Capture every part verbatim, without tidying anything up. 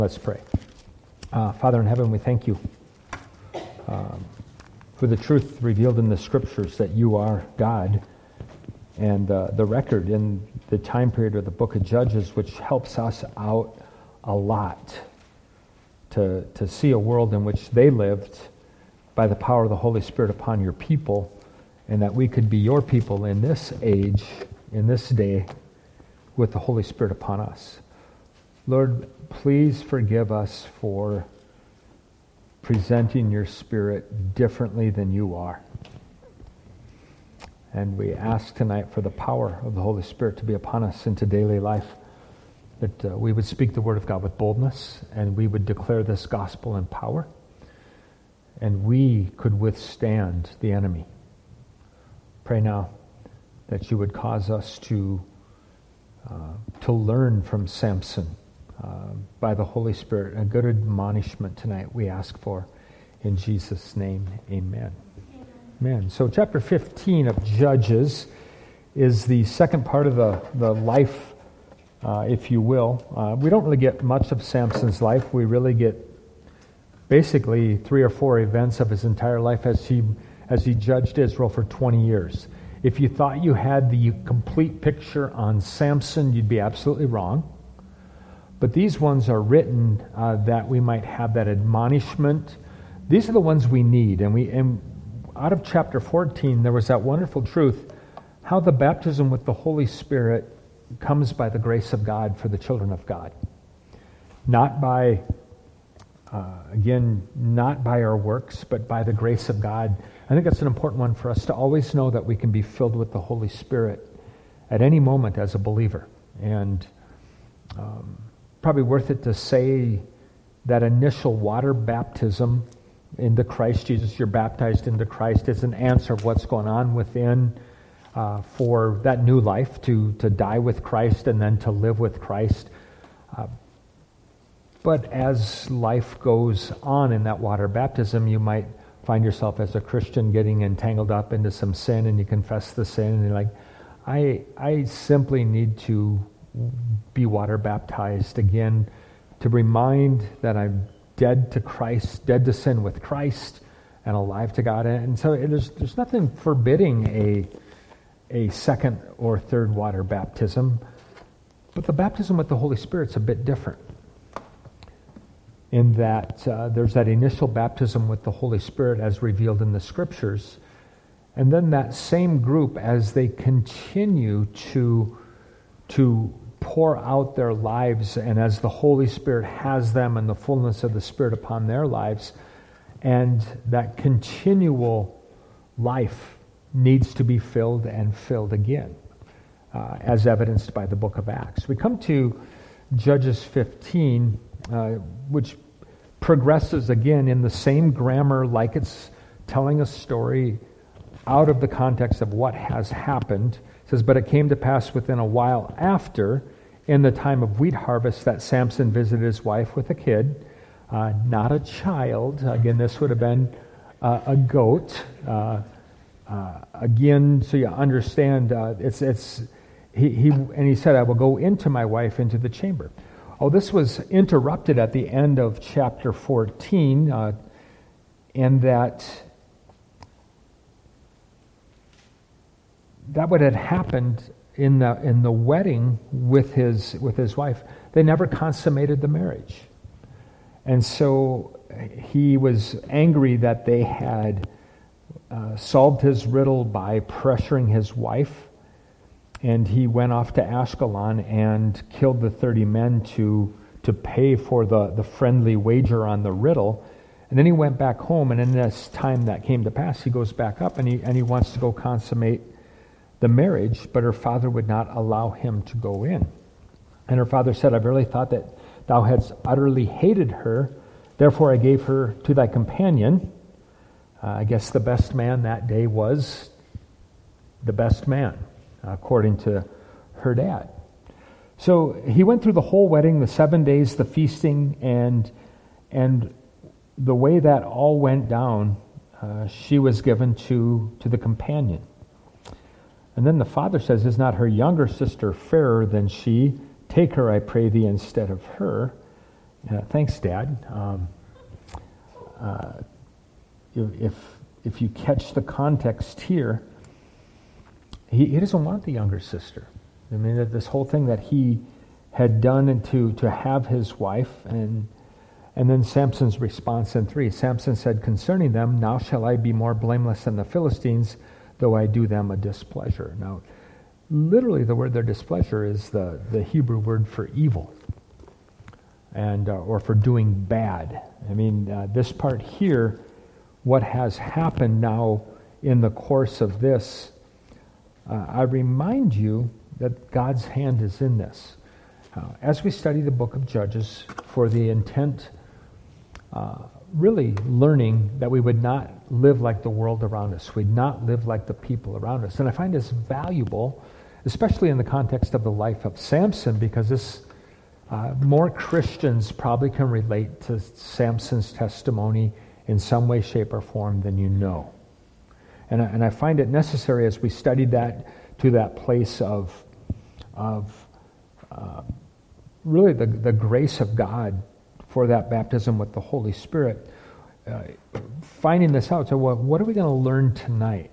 Let's pray. Uh, Father in heaven, we thank you um, for the truth revealed in the Scriptures that you are God, and uh, the record in the time period of the book of Judges, which helps us out a lot to, to see a world in which they lived by the power of the Holy Spirit upon your people, and that we could be your people in this age, in this day, with the Holy Spirit upon us. Lord, please forgive us for presenting your Spirit differently than you are. And we ask tonight for the power of the Holy Spirit to be upon us into daily life, that uh, we would speak the Word of God with boldness, and we would declare this gospel in power, and we could withstand the enemy. Pray now that you would cause us to uh, to learn from Samson, Uh, by the Holy Spirit, a good admonishment tonight we ask for. In Jesus' name, amen. Amen. Amen. So chapter fifteen of Judges is the second part of the, the life, uh, if you will. Uh, we don't really get much of Samson's life. We really get basically three or four events of his entire life as he, as he judged Israel for twenty years. If you thought you had the complete picture on Samson, you'd be absolutely wrong. But these ones are written uh, that we might have that admonishment. These are the ones we need. And we, and out of chapter fourteen, there was that wonderful truth, how the baptism with the Holy Spirit comes by the grace of God for the children of God. Not by, uh, again, not by our works, but by the grace of God. I think that's an important one for us to always know, that we can be filled with the Holy Spirit at any moment as a believer. And um, probably worth it to say that initial water baptism into Christ Jesus, you're baptized into Christ, is an answer of what's going on within uh, for that new life, to, to die with Christ and then to live with Christ. Uh, but as life goes on in that water baptism, you might find yourself as a Christian getting entangled up into some sin, and you confess the sin, and you're like, I, I simply need to be water baptized again, to remind that I'm dead to Christ, dead to sin with Christ, and alive to God. And so there's there's nothing forbidding a a second or third water baptism, but the baptism with the Holy Spirit's a bit different, in that uh, there's that initial baptism with the Holy Spirit as revealed in the Scriptures, and then that same group, as they continue to to pour out their lives, and as the Holy Spirit has them and the fullness of the Spirit upon their lives, and that continual life needs to be filled and filled again, uh, as evidenced by the book of Acts. We come to Judges fifteen, uh, which progresses again in the same grammar, like it's telling a story out of the context of what has happened. It says, but it came to pass within a while after, in the time of wheat harvest, that Samson visited his wife with a kid, uh, not a child. Again, this would have been uh, a goat. Uh, uh, again, so you understand, uh, it's it's he he and he said, I will go into my wife into the chamber. Oh, this was interrupted at the end of chapter fourteen, uh, and that. That what had happened in the in the wedding with his with his wife. They never consummated the marriage, and so he was angry that they had uh, solved his riddle by pressuring his wife, and he went off to Ashkelon and killed the thirty men to to pay for the the friendly wager on the riddle. And then he went back home, and in this time that came to pass, he goes back up and he and he wants to go consummate the marriage, but her father would not allow him to go in. And her father said, I verily thought that thou hadst utterly hated her, therefore I gave her to thy companion. Uh, I guess the best man that day was the best man, according to her dad. So he went through the whole wedding, the seven days, the feasting, and and the way that all went down, uh, she was given to, to the companion. And then the father says, is not her younger sister fairer than she? Take her, I pray thee, instead of her. Yeah, thanks, Dad. Um, uh, if if you catch the context here, he, he doesn't want the younger sister. I mean, that this whole thing that he had done and to to have his wife, and and then Samson's response in three. Samson said concerning them, "Now shall I be more blameless than the Philistines, though I do them a displeasure." Now, literally, the word their displeasure is the the Hebrew word for evil, and uh, or for doing bad. I mean, uh, this part here, what has happened now in the course of this, uh, I remind you that God's hand is in this. Uh, as we study the book of Judges, for the intent, uh, really learning that we would not live like the world around us. We'd not live like the people around us. And I find this valuable, especially in the context of the life of Samson, because this uh, more Christians probably can relate to Samson's testimony in some way, shape, or form than you know. And I, and I find it necessary as we study that to that place of of uh, really the, the grace of God for that baptism with the Holy Spirit, uh, finding this out. So well, what are we going to learn tonight?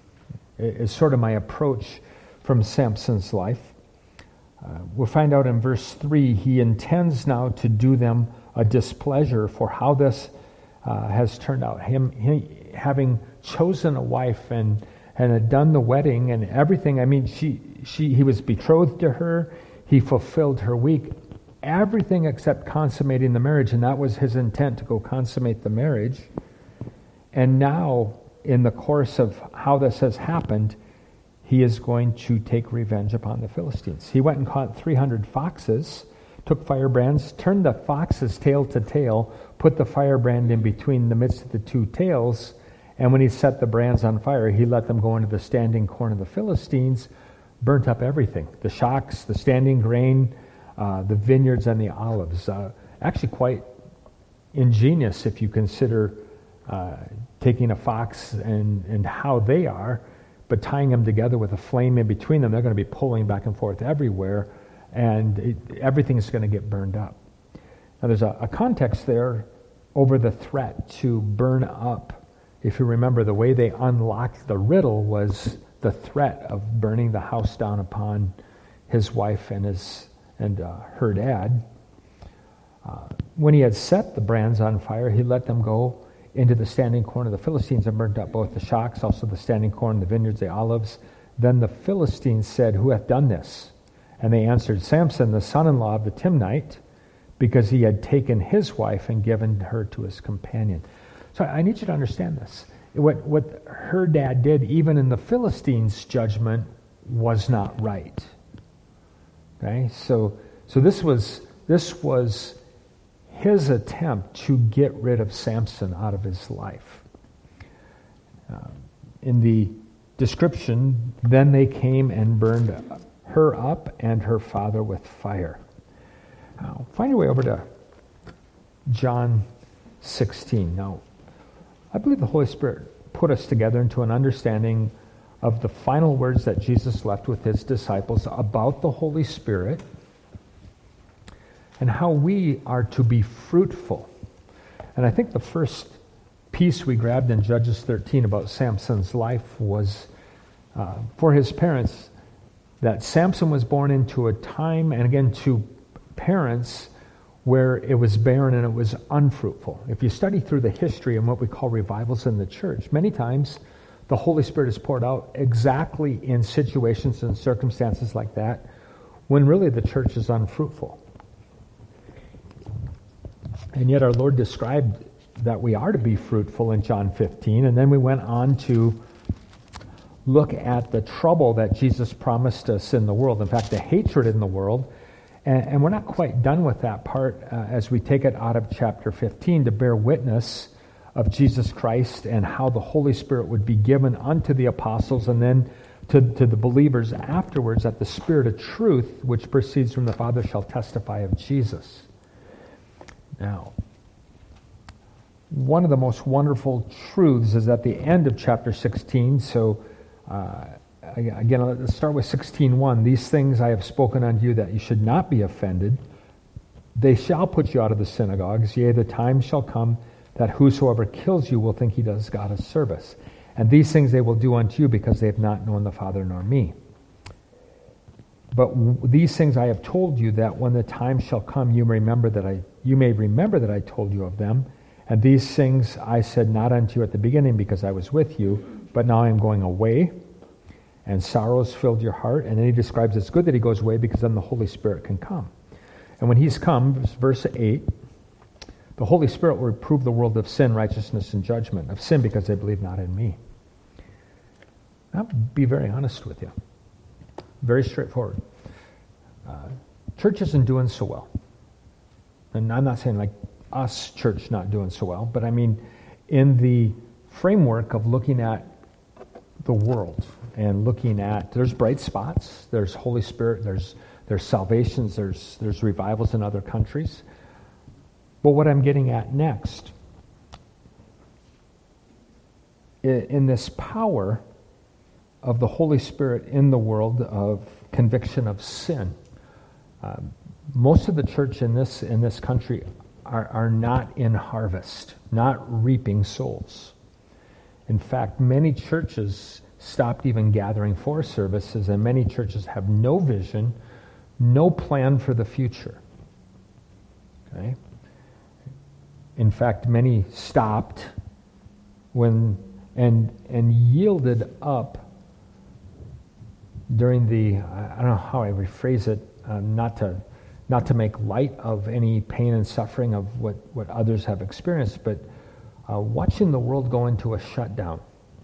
Is sort of my approach from Samson's life. Uh, we'll find out in verse three, he intends now to do them a displeasure for how this uh, has turned out. Him he, having chosen a wife and and had done the wedding and everything. I mean, she, she, he was betrothed to her. He fulfilled her week. Everything except consummating the marriage, and that was his intent, to go consummate the marriage. And now, in the course of how this has happened, he is going to take revenge upon the Philistines. He went and caught three hundred foxes, took firebrands, turned the foxes tail to tail, put the firebrand in between the midst of the two tails, and when he set the brands on fire, he let them go into the standing corn of the Philistines, burnt up everything. The shocks, the standing grain, uh, the vineyards, and the olives. Uh, actually quite ingenious if you consider uh, taking a fox and, and how they are, but tying them together with a flame in between them. They're going to be pulling back and forth everywhere, and it, everything is going to get burned up. Now there's a, a context there over the threat to burn up. If you remember, the way they unlocked the riddle was the threat of burning the house down upon his wife and his and uh, her dad. Uh, when he had set the brands on fire, he let them go into the standing corn of the Philistines and burnt up both the shocks, also the standing corn, the vineyards, the olives. Then the Philistines said, "Who hath done this?" And they answered, "Samson, the son-in-law of the Timnite, because he had taken his wife and given her to his companion." So I need you to understand this. What what her dad did, even in the Philistines' judgment, was not right. Okay, so so this was this was his attempt to get rid of Samson out of his life. Uh, in the description, then they came and burned her up and her father with fire. Now, find your way over to John sixteen. Now, I believe the Holy Spirit put us together into an understanding of the final words that Jesus left with his disciples about the Holy Spirit and how we are to be fruitful. And I think the first piece we grabbed in Judges thirteen about Samson's life was uh, for his parents, that Samson was born into a time, and again to parents, where it was barren and it was unfruitful. If you study through the history and what we call revivals in the church, many times the Holy Spirit is poured out exactly in situations and circumstances like that, when really the church is unfruitful. And yet our Lord described that we are to be fruitful in John fifteen, and then we went on to look at the trouble that Jesus promised us in the world. In fact, the hatred in the world. And we're not quite done with that part uh, as we take it out of chapter fifteen to bear witness of Jesus Christ and how the Holy Spirit would be given unto the apostles and then to, to the believers afterwards, that the Spirit of truth, which proceeds from the Father, shall testify of Jesus. Now, one of the most wonderful truths is at the end of chapter sixteen. So, uh, Again, let's start with sixteen one. These things I have spoken unto you, that you should not be offended. They shall put you out of the synagogues. Yea, the time shall come that whosoever kills you will think he does God a service. And these things they will do unto you because they have not known the Father nor me. But w- these things I have told you, that when the time shall come, you may remember that I you may remember that I told you of them. And these things I said not unto you at the beginning, because I was with you. But now I am going away, and sorrows filled your heart. And then he describes it's good that he goes away, because then the Holy Spirit can come. And when he's come, verse eight, the Holy Spirit will reprove the world of sin, righteousness, and judgment. Of sin, because they believe not in me. I'll be very honest with you. Very straightforward. Uh, church isn't doing so well. And I'm not saying like us, church, not doing so well, but I mean in the framework of looking at the world and looking at, there's bright spots, there's Holy Spirit, there's there's salvations, there's there's revivals in other countries. But what I'm getting at next, in this power of the Holy Spirit in the world of conviction of sin, uh, most of the church in this in this country are, are not in harvest, not reaping souls. In fact, many churches stopped even gathering for services, and many churches have no vision, no plan for the future. Okay? In fact, many stopped when and and yielded up during the, I don't know how I rephrase it, uh, not to not to make light of any pain and suffering of what, what others have experienced, but uh, watching the world go into a shutdown.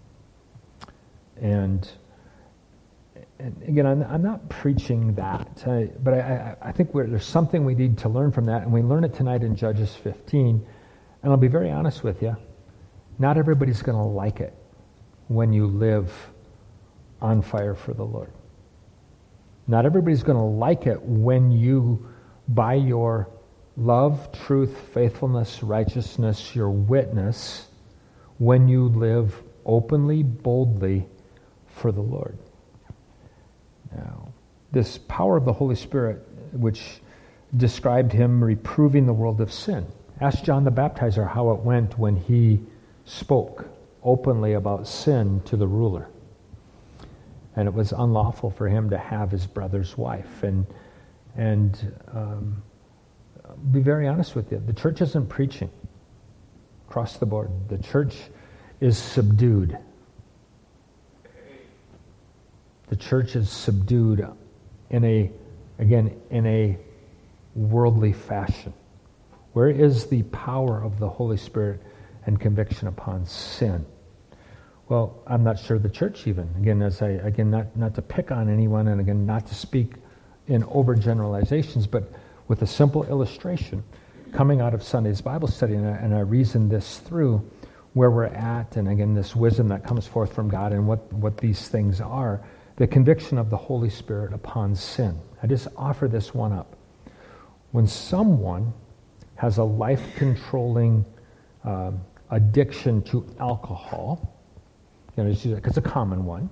And, and again, I'm, I'm not preaching that, uh, but I, I, I think we're, there's something we need to learn from that, and we learn it tonight in Judges fifteen. And I'll be very honest with you, not everybody's going to like it when you live on fire for the Lord. Not everybody's going to like it when you, by your love, truth, faithfulness, righteousness, your witness, when you live openly, boldly for the Lord. Now, this power of the Holy Spirit, which described him reproving the world of sin. Ask John the Baptizer how it went when he spoke openly about sin to the ruler. And it was unlawful for him to have his brother's wife. And and um, be very honest with you, the church isn't preaching across the board. The church is subdued. The church is subdued in a, again, in a worldly fashion. Where is the power of the Holy Spirit and conviction upon sin? Well, I'm not sure the church even. Again, as I again not, not to pick on anyone, and again not to speak in overgeneralizations, but with a simple illustration coming out of Sunday's Bible study, and I, and I reasoned this through where we're at, and again this wisdom that comes forth from God and what, what these things are, the conviction of the Holy Spirit upon sin. I just offer this one up. When someone has a life-controlling uh, addiction to alcohol, you know, because it's a common one.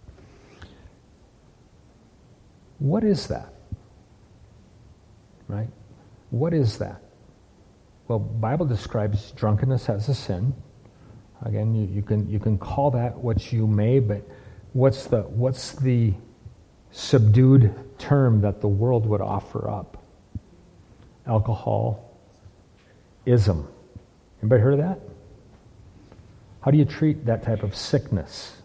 What is that? Right? What is that? Well, Bible describes drunkenness as a sin. Again, you, you can you can call that what you may, but what's the what's the subdued term that the world would offer up? Alcoholism. Anybody heard of that? How do you treat that type of sickness?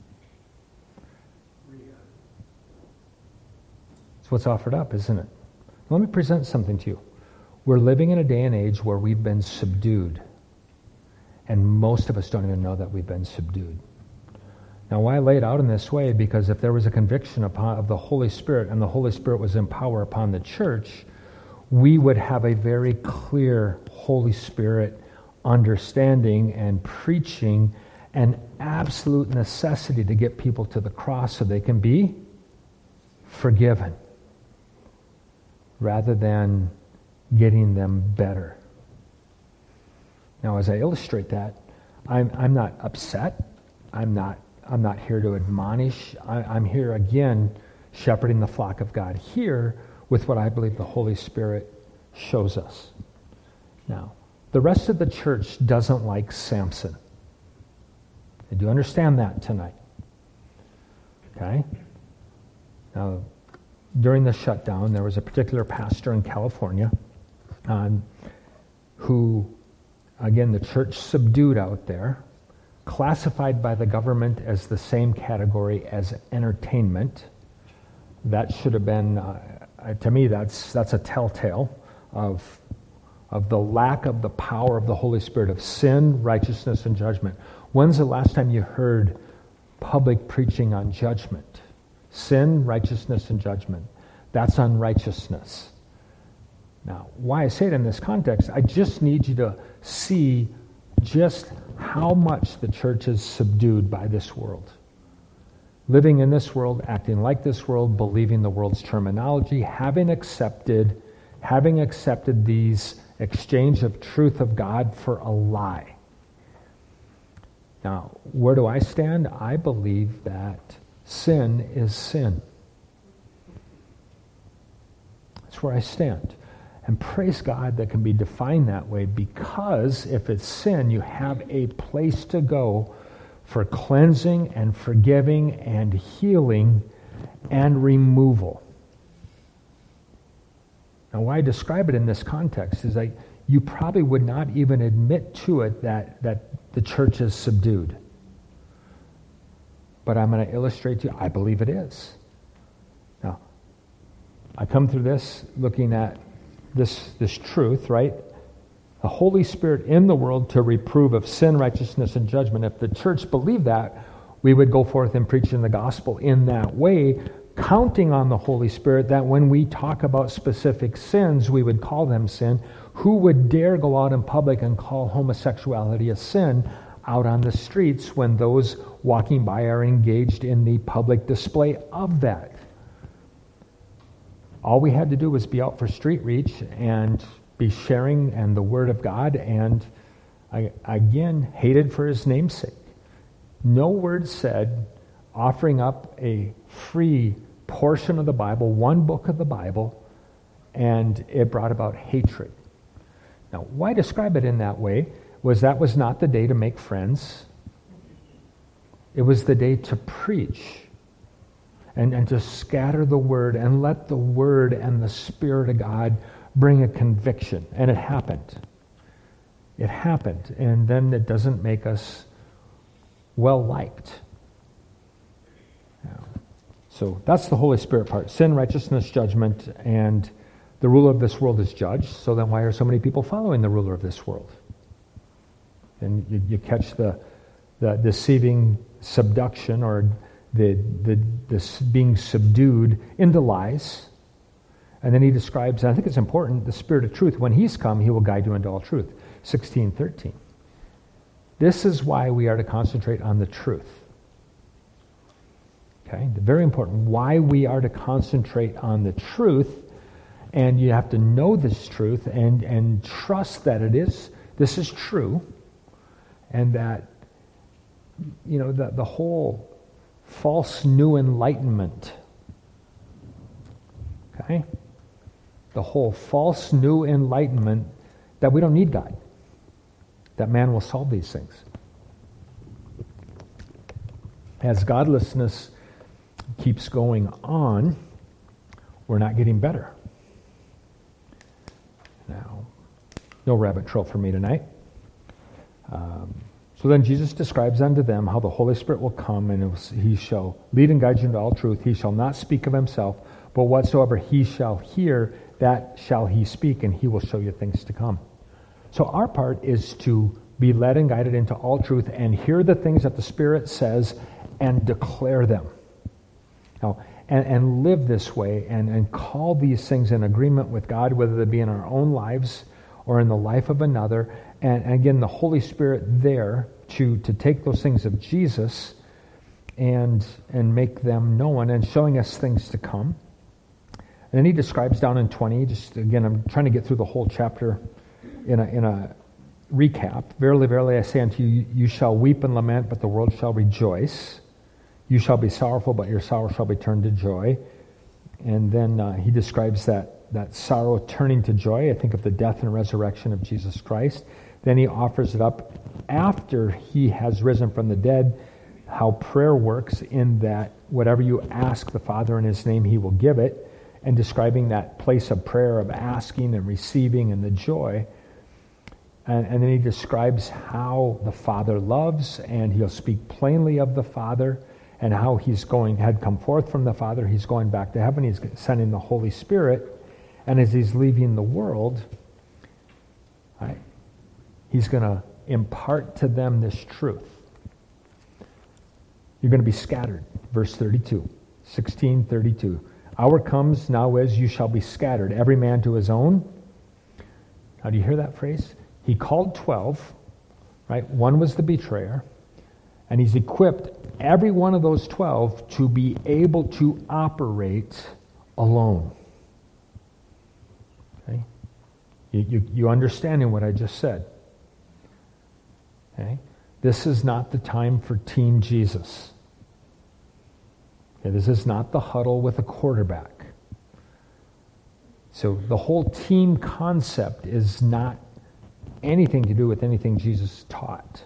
It's what's offered up, isn't it? Let me present something to you. We're living in a day and age where we've been subdued. And most of us don't even know that we've been subdued. Now, why I lay it out in this way? Because if there was a conviction upon, of the Holy Spirit, and the Holy Spirit was in power upon the church, we would have a very clear Holy Spirit understanding and preaching, an absolute necessity to get people to the cross so they can be forgiven, rather than getting them better. Now, as I illustrate that, I'm I'm not upset. I'm not I'm not here to admonish. I, I'm here again, shepherding the flock of God here with what I believe the Holy Spirit shows us. Now, the rest of the church doesn't like Samson. I do understand that tonight. Okay? Now, during the shutdown, there was a particular pastor in California um, who, again, the church subdued out there, classified by the government as the same category as entertainment. That should have been, uh, to me, that's that's a telltale of, of the lack of the power of the Holy Spirit, of sin, righteousness, and judgment. When's the last time you heard public preaching on judgment? Sin, righteousness, and judgment. That's unrighteousness. Now, why I say it in this context, I just need you to see just how much the church is subdued by this world. Living in this world, acting like this world, believing the world's terminology, having accepted, having accepted these exchange of truth of God for a lie. Now, where do I stand? I believe that sin is sin. That's where I stand. And praise God that can be defined that way, because if it's sin, you have a place to go for cleansing and forgiving and healing and removal. Now, why I describe it in this context is that you probably would not even admit to it that, that the church is subdued. But I'm going to illustrate to you, I believe it is. Now, I come through this looking at this, this truth, right? The Holy Spirit in the world to reprove of sin, righteousness, and judgment. If the church believed that, we would go forth and preach in the gospel in that way, counting on the Holy Spirit that when we talk about specific sins, we would call them sin. Who would dare go out in public and call homosexuality a sin out on the streets when those walking by are engaged in the public display of that? All we had to do was be out for street reach and be sharing and the Word of God, and I, again, hated for His namesake. No word said offering up a free portion of the Bible, one book of the Bible, and it brought about hatred. Now, why describe it in that way? Was that was not the day to make friends. It was the day to preach and, and to scatter the Word and let the Word and the Spirit of God bring a conviction. And it happened. It happened. And then it doesn't make us well-liked. Now, so that's the Holy Spirit part. Sin, righteousness, judgment, and the ruler of this world is judged. So then why are so many people following the ruler of this world? And you, you catch the, the deceiving subduction or the, the this being subdued into lies. And then he describes, and I think it's important, the Spirit of truth. When He's come, He will guide you into all truth. sixteen thirteen. This is why we are to concentrate on the truth. Okay? Very important. Why we are to concentrate on the truth. And you have to know this truth and, and trust that it is, this is true. And that, you know, the, the whole false new enlightenment, okay? The whole false new enlightenment that we don't need God, that man will solve these things. As godlessness keeps going on, we're not getting better. Now, no rabbit trail for me tonight. Um, so then Jesus describes unto them how the Holy Spirit will come, and it was, He shall lead and guide you into all truth. He shall not speak of Himself, but whatsoever He shall hear, that shall He speak, and He will show you things to come. So our part is to be led and guided into all truth and hear the things that the Spirit says and declare them. Now, and, and live this way and, and call these things in agreement with God, whether they be in our own lives or in the life of another. And, and again, the Holy Spirit there to, to take those things of Jesus and, and make them known and showing us things to come. And then he describes down in twenty, just again, I'm trying to get through the whole chapter in a, in a recap. Verily, verily, I say unto you, you shall weep and lament, but the world shall rejoice. You shall be sorrowful, but your sorrow shall be turned to joy. And then uh, he describes that that sorrow turning to joy. I think of the death and resurrection of Jesus Christ. Then he offers it up after he has risen from the dead, how prayer works in that whatever you ask the Father in his name, he will give it, and describing that place of prayer of asking and receiving and the joy. And, and then he describes how the Father loves, and he'll speak plainly of the Father and how he's going, had come forth from the Father, he's going back to heaven, he's sending the Holy Spirit, and as he's leaving the world, right, he's going to impart to them this truth. You're going to be scattered. Verse thirty-two, sixteen thirty-two. Hour comes now as you shall be scattered, every man to his own. Now do you hear that phrase? He called twelve, right? One was the betrayer, and he's equipped every one of those twelve to be able to operate alone. Okay? You, you, you understanding what I just said? Okay? This is not the time for Team Jesus. Okay, this is not the huddle with a quarterback. So the whole team concept is not anything to do with anything Jesus taught.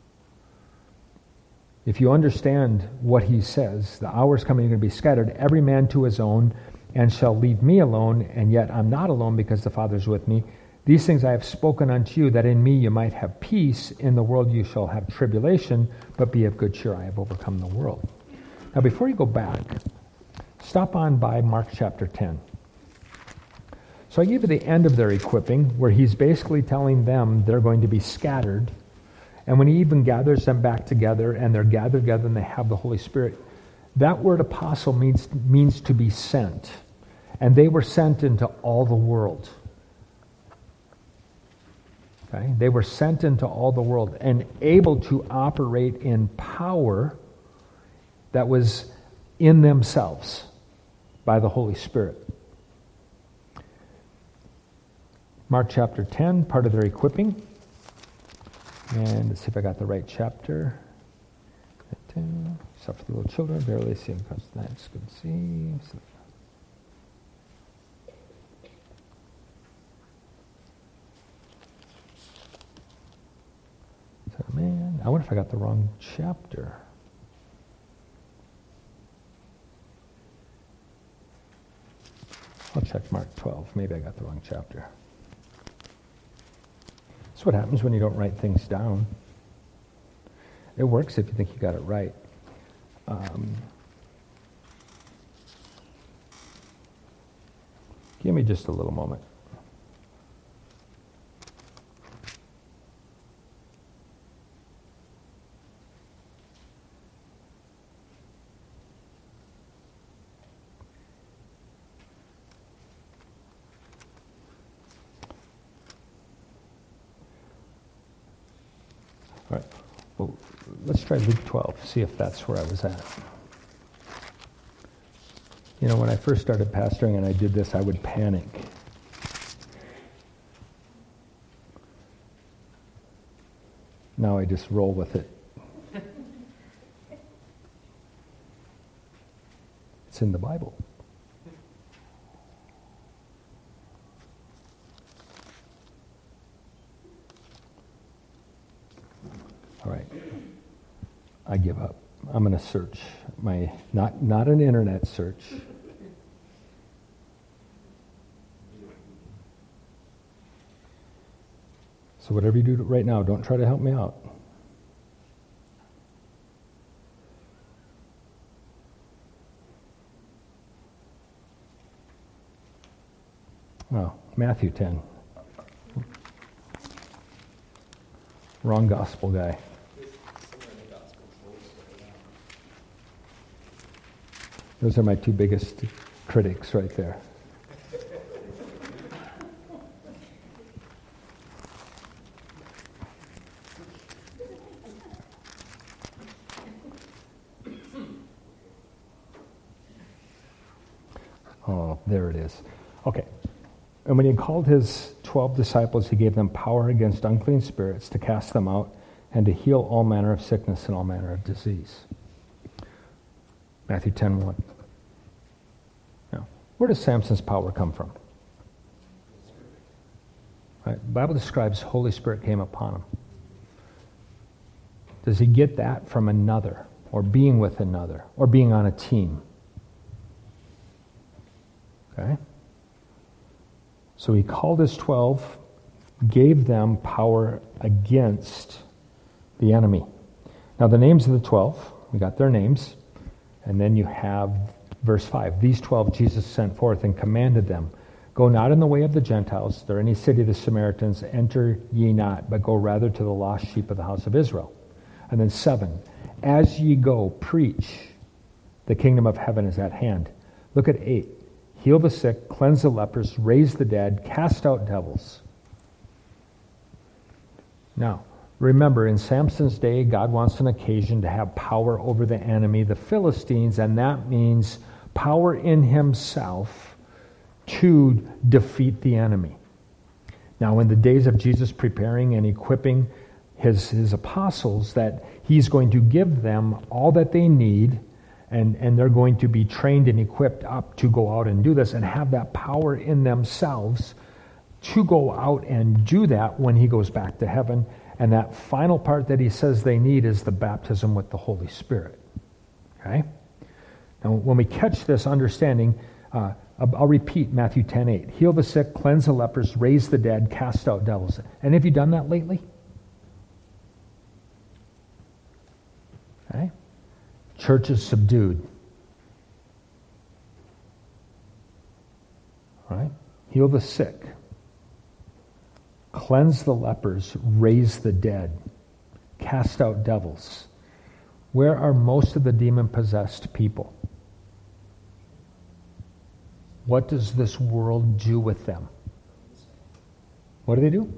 If you understand what he says, the hour's coming, you're going to be scattered, every man to his own, and shall leave me alone, and yet I'm not alone because the Father's with me. These things I have spoken unto you, that in me you might have peace. In the world you shall have tribulation, but be of good cheer, I have overcome the world. Now before you go back, stop on by Mark chapter ten. So I gave you the end of their equipping, where he's basically telling them they're going to be scattered. And when he even gathers them back together, and they're gathered together and they have the Holy Spirit, that word apostle means, means to be sent. And they were sent into all the world. Okay? They were sent into all the world and able to operate in power that was in themselves by the Holy Spirit. Mark chapter ten, part of their equipping. And let's see if I got the right chapter. Suffer the little children, verily see them comes tonight, it's good to see. So, man, I wonder if I got the wrong chapter. I'll check Mark twelve. Maybe I got the wrong chapter. That's what happens when you don't write things down. It works if you think you got it right. Um, give me just a little moment. All right. Well, let's try Luke twelve, see if that's where I was at. You know, when I first started pastoring and I did this, I would panic. Now I just roll with it. It's in the Bible. All right. I give up. I'm going to search my, not, not an internet search. So whatever you do right now, don't try to help me out. Oh, Matthew ten. Wrong gospel guy. Those are my two biggest critics right there. Oh, there it is. Okay. And when he called his twelve disciples, he gave them power against unclean spirits to cast them out and to heal all manner of sickness and all manner of disease. Matthew ten one. Now, where does Samson's power come from? Right? The Bible describes Holy Spirit came upon him. Does he get that from another, or being with another, or being on a team? Okay? So he called his twelve, gave them power against the enemy. Now the names of the twelve, we got their names, and then you have verse five. These twelve Jesus sent forth and commanded them, go not in the way of the Gentiles, or any city of the Samaritans, enter ye not, but go rather to the lost sheep of the house of Israel. And then seven, as ye go, preach, the kingdom of heaven is at hand. Look at eight. Heal the sick, cleanse the lepers, raise the dead, cast out devils. Now, remember, in Samson's day, God wants an occasion to have power over the enemy, the Philistines, and that means power in himself to defeat the enemy. Now, in the days of Jesus preparing and equipping his, his apostles, that he's going to give them all that they need, and, and they're going to be trained and equipped up to go out and do this and have that power in themselves to go out and do that when he goes back to heaven. And that final part that he says they need is the baptism with the Holy Spirit. Okay? Now, when we catch this understanding, uh, I'll repeat Matthew ten eight. Heal the sick, cleanse the lepers, raise the dead, cast out devils. And have you done that lately? Okay? Church is subdued. All right? Heal the sick. Cleanse the lepers, raise the dead, cast out devils. Where are most of the demon-possessed people? What does this world do with them? What do they do?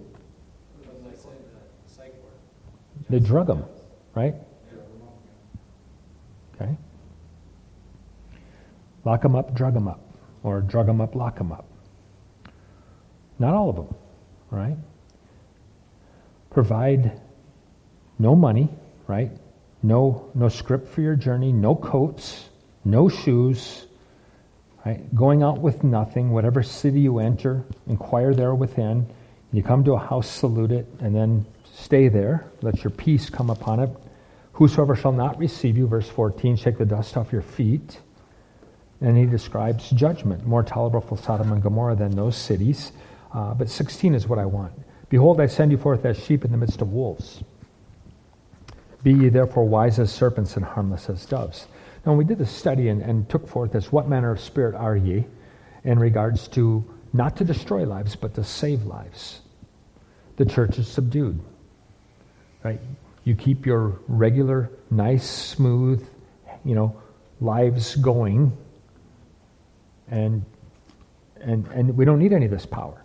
They drug them, right? Okay. Lock them up, drug them up. Or drug them up, lock them up. Not all of them. Right? Provide no money, right? No no script for your journey, no coats, no shoes, right? Going out with nothing, whatever city you enter, inquire there within. You come to a house, salute it, and then stay there. Let your peace come upon it. Whosoever shall not receive you, verse fourteen, shake the dust off your feet. And he describes judgment, more tolerable for Sodom and Gomorrah than those cities. Uh, but sixteen is what I want. Behold, I send you forth as sheep in the midst of wolves. Be ye therefore wise as serpents and harmless as doves. Now, when we did this study and, and took forth this, what manner of spirit are ye, in regards to not to destroy lives, but to save lives? The church is subdued. Right? You keep your regular, nice, smooth, you know, lives going, and and and we don't need any of this power.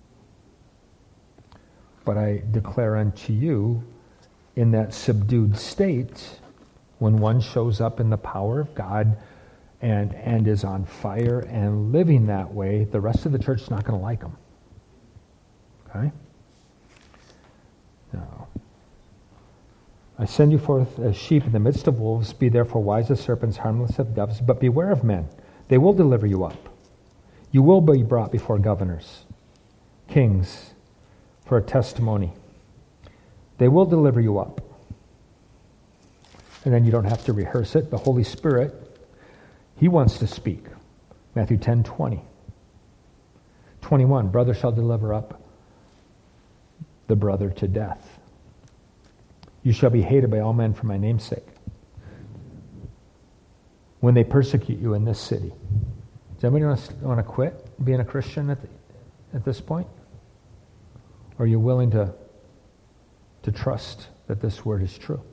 But I declare unto you, in that subdued state, when one shows up in the power of God and and is on fire and living that way, the rest of the church is not going to like them. Okay? No. I send you forth as sheep in the midst of wolves. Be therefore wise as serpents, harmless as doves, but beware of men. They will deliver you up. You will be brought before governors, kings, for a testimony. They will deliver you up. And then you don't have to rehearse it. The Holy Spirit, he wants to speak. Matthew ten twenty. twenty-one, brother shall deliver up the brother to death. You shall be hated by all men for my name's sake. When they persecute you in this city. Does anybody want to, want to quit being a Christian at, the, at this point? Or are you willing to, to trust that this word is true?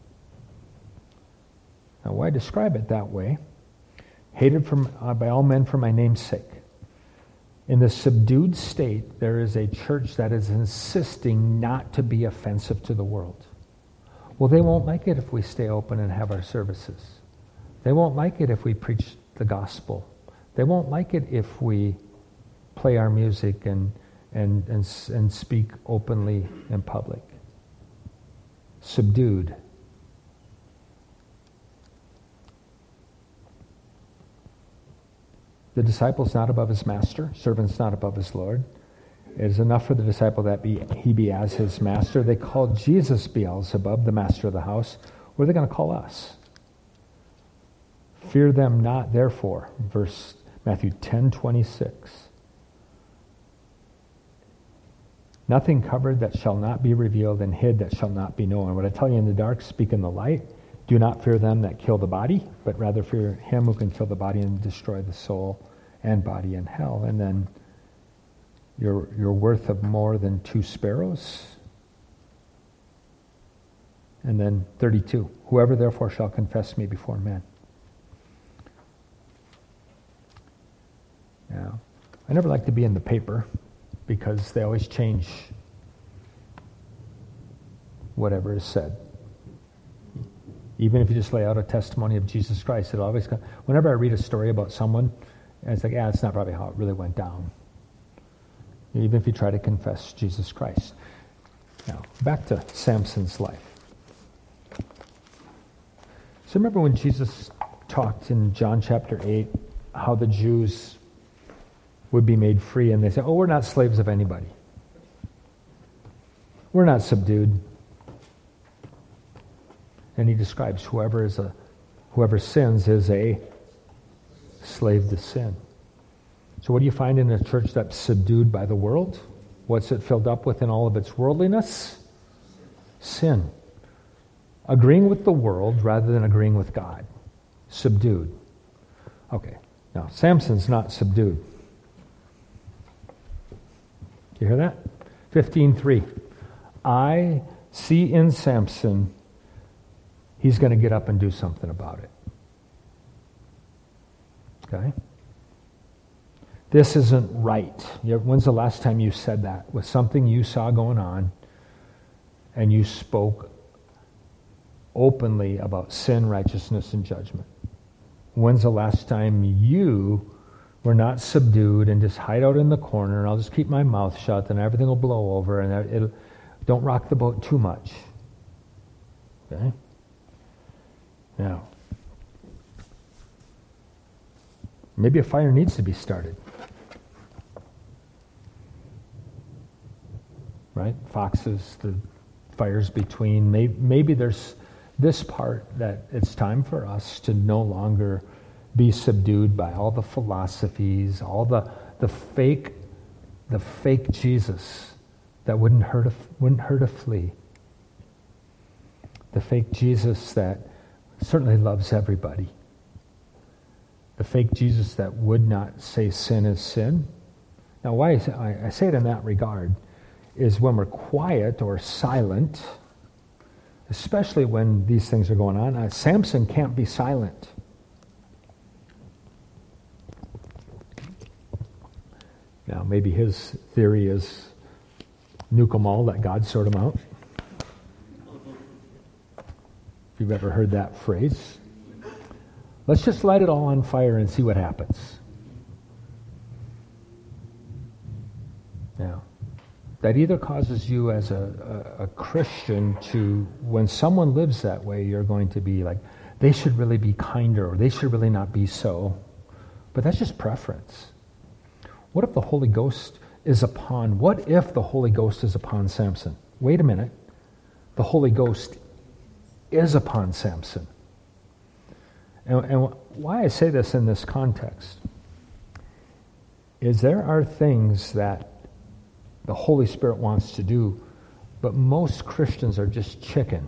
Now, why describe it that way? Hated from, uh, by all men for my name's sake. In the subdued state, there is a church that is insisting not to be offensive to the world. Well, they won't like it if we stay open and have our services. They won't like it if we preach the gospel. They won't like it if we play our music and and and, and speak openly in public. Subdued. The disciple's not above his master. Servant's not above his Lord. It is enough for the disciple that be, he be as his master. They called Jesus Beelzebub, the master of the house. What are they going to call us? Fear them not, therefore. Verse Matthew ten twenty-six. Nothing covered that shall not be revealed, and hid that shall not be known. What I tell you in the dark, speak in the light. Do not fear them that kill the body, but rather fear him who can kill the body and destroy the soul and body in hell. And then you're, you're worth of more than two sparrows. And then thirty-two. Whoever therefore shall confess me before men. Now, I never like to be in the paper because they always change whatever is said. Even if you just lay out a testimony of Jesus Christ, it'll always come. Whenever I read a story about someone, it's like, yeah, it's not probably how it really went down. Even if you try to confess Jesus Christ. Now, back to Samson's life. So remember when Jesus talked in John chapter eight, how the Jews would be made free, and they say, oh, we're not slaves of anybody. We're not subdued. And he describes whoever is a whoever sins is a slave to sin. So what do you find in a church that's subdued by the world? What's it filled up with in all of its worldliness? Sin. Agreeing with the world rather than agreeing with God. Subdued. Okay. Now, Samson's not subdued. You hear that? fifteen three. I see in Samson, he's going to get up and do something about it. Okay? This isn't right. When's the last time you said that? With something you saw going on, and you spoke openly about sin, righteousness, and judgment? When's the last time you were not subdued and just hide out in the corner, and I'll just keep my mouth shut, and everything will blow over, and it'll, don't rock the boat too much? Okay? Now, maybe a fire needs to be started. Right? Foxes, the fires between. Maybe, maybe there's this part that it's time for us to no longer be subdued by all the philosophies, all the the fake, the fake Jesus that wouldn't hurt a, wouldn't hurt a flea. The fake Jesus that certainly loves everybody. The fake Jesus that would not say sin is sin. Now, why I, I say it in that regard is when we're quiet or silent, especially when these things are going on. Uh, Samson can't be silent. Now, maybe his theory is nuke them all, let God sort them out. If you've ever heard that phrase. Let's just light it all on fire and see what happens. Now, that either causes you as a, a, a Christian to, when someone lives that way, you're going to be like, they should really be kinder, or they should really not be so. But that's just preference. What if the Holy Ghost is upon, what if the Holy Ghost is upon Samson? Wait a minute. The Holy Ghost is upon Samson. And, and why I say this in this context is there are things that the Holy Spirit wants to do, but most Christians are just chicken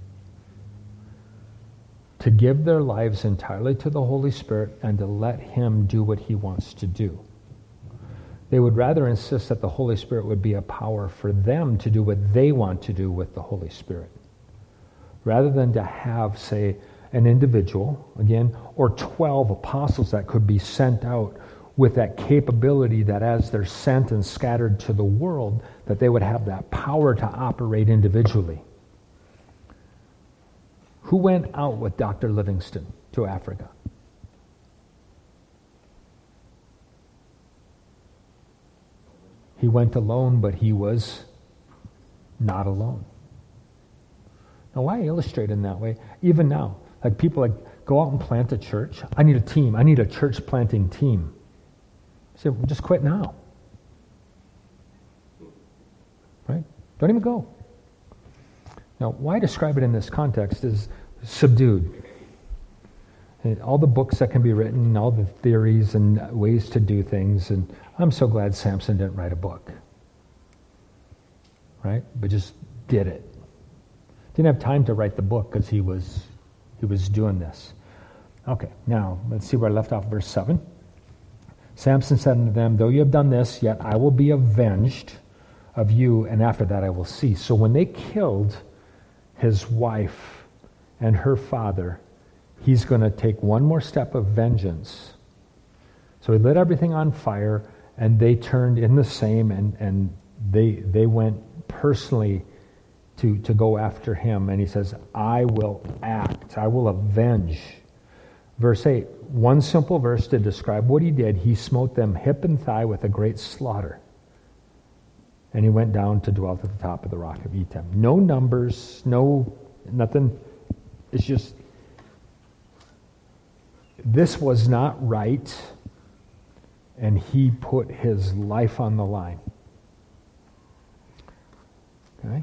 to give their lives entirely to the Holy Spirit and to let Him do what He wants to do. They would rather insist that the Holy Spirit would be a power for them to do what they want to do with the Holy Spirit, rather than to have, say, an individual, again, or twelve apostles that could be sent out with that capability that as they're sent and scattered to the world, that they would have that power to operate individually. Who went out with Doctor Livingstone to Africa? He went alone, but he was not alone. Now, why illustrate in that way? Even now, like people like go out and plant a church. I need a team. I need a church planting team. I say, well, just quit now. Don't even go. Now, why describe it in this context is subdued. And all the books that can be written, all the theories and ways to do things, and I'm so glad Samson didn't write a book. Right? But just did it. Didn't have time to write the book because he was he was doing this. Okay, now let's see where I left off, verse seven. Samson said unto them, though you have done this, yet I will be avenged of you, and after that I will cease. So when they killed his wife and her father, he's going to take one more step of vengeance. So he lit everything on fire, and they turned in the same, and, and they they went personally to, to go after him. And he says, I will act. I will avenge. Verse eight, one simple verse to describe what he did. He smote them hip and thigh with a great slaughter. And he went down to dwell at the top of the rock of Etam. No numbers, no, nothing. It's just, this was not right, and he put his life on the line. Okay?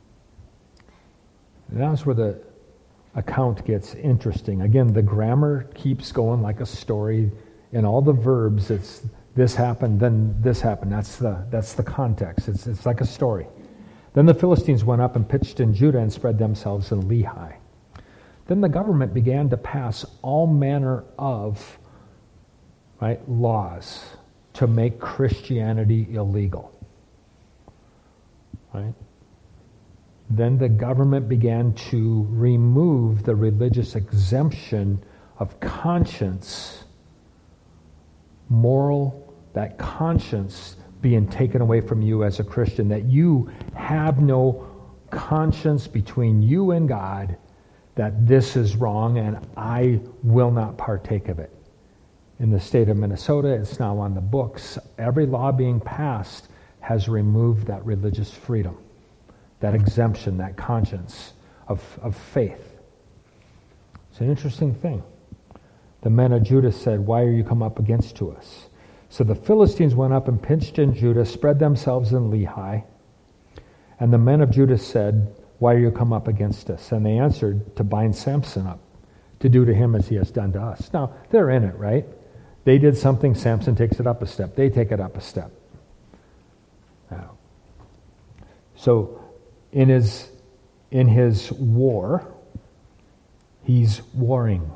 And that's where the account gets interesting. Again, the grammar keeps going like a story. In all the verbs, it's this happened, then this happened. That's the that's the context. It's it's like a story. Then the Philistines went up and pitched in Judah and spread themselves in Lehi. Then the government began to pass all manner of right laws to make Christianity illegal. Right? Then the government began to remove the religious exemption of conscience, moral, that conscience being taken away from you as a Christian, that you have no conscience between you and God, that this is wrong and I will not partake of it. In the state of Minnesota, it's now on the books. Every law being passed has removed that religious freedom, that exemption, that conscience of, of faith. It's an interesting thing. The men of Judah said, why are you come up against to us? So the Philistines went up and pitched in Judah, spread themselves in Lehi. And the men of Judah said, why are you come up against us? And they answered, to bind Samson up, to do to him as he has done to us. Now, they're in it, right? They did something, Samson takes it up a step. They take it up a step. Now, so in his in his war, he's warring.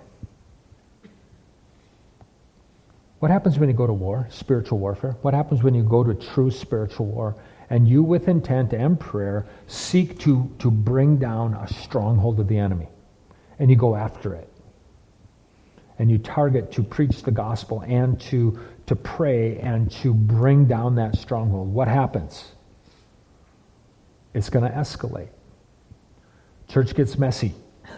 What happens when you go to war, spiritual warfare? What happens when you go to true spiritual war and you, with intent and prayer, seek to, to bring down a stronghold of the enemy? And you go after it. And you target to preach the gospel and to, to pray and to bring down that stronghold. What happens? It's going to escalate. Church gets messy.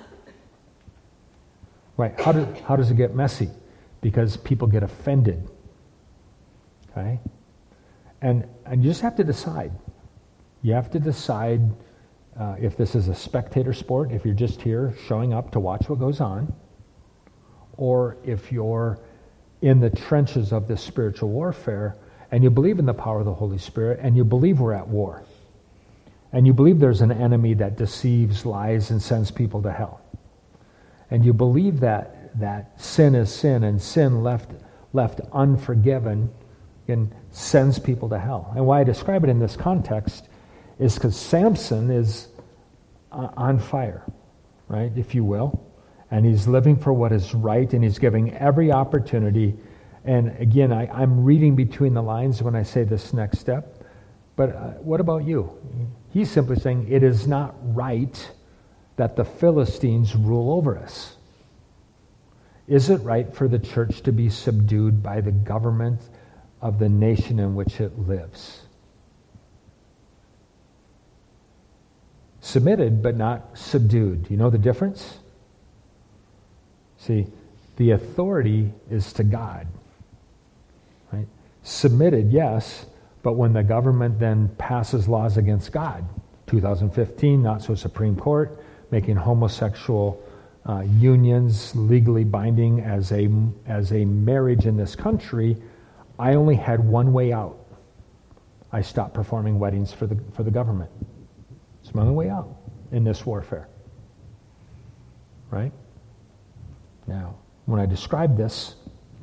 Right? How, do, how does it get messy? Because people get offended. Okay? And, and you just have to decide. You have to decide uh, if this is a spectator sport, if you're just here showing up to watch what goes on, or if you're in the trenches of this spiritual warfare and you believe in the power of the Holy Spirit and you believe we're at war. And you believe there's an enemy that deceives, lies, and sends people to hell. And you believe that that sin is sin, and sin left left unforgiven and sends people to hell. And why I describe it in this context is because Samson is uh, on fire, right, if you will. And he's living for what is right, and he's giving every opportunity. And again, I, I'm reading between the lines when I say this next step. But uh, what about you? He's simply saying it is not right that the Philistines rule over us. Is it right for the church to be subdued by the government of the nation in which it lives? Submitted, but not subdued. You know the difference? See, the authority is to God. Right? Submitted, yes, but when the government then passes laws against God, two thousand fifteen, not so Supreme Court, making homosexual uh, unions legally binding as a as a marriage in this country, I only had one way out. I stopped performing weddings for the for the government. It's my only way out in this warfare. Right? Now, when I describe this,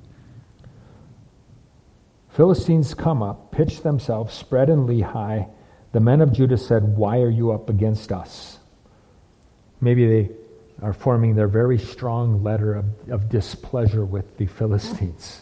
Philistines come up, pitch themselves, spread in Lehi. The men of Judah said, "Why are you up against us?" Maybe they are forming their very strong letter of, of displeasure with the Philistines.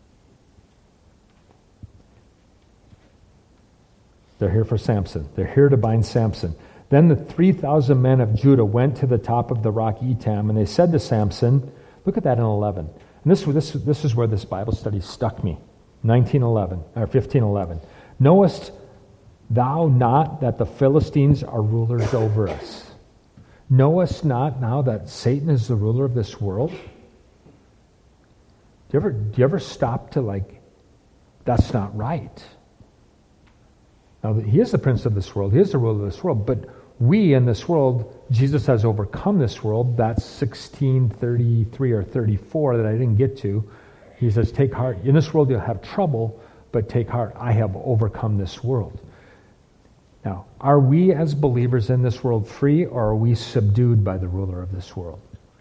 They're here for Samson. They're here to bind Samson. Then the three thousand men of Judah went to the top of the rock Etam, and they said to Samson, look at that in eleven. And this, this, this is where this Bible study stuck me. nineteen eleven, or fifteen eleven. Knowest thou not that the Philistines are rulers over us? Knowest not now that Satan is the ruler of this world? Do you ever, do you ever stop to like, that's not right? Now, he is the prince of this world. He is the ruler of this world. But we in this world, Jesus has overcome this world. That's sixteen thirty-three or thirty-four that I didn't get to. He says, take heart. In this world you'll have trouble, but take heart. I have overcome this world. Now, are we as believers in this world free, or are we subdued by the ruler of this world?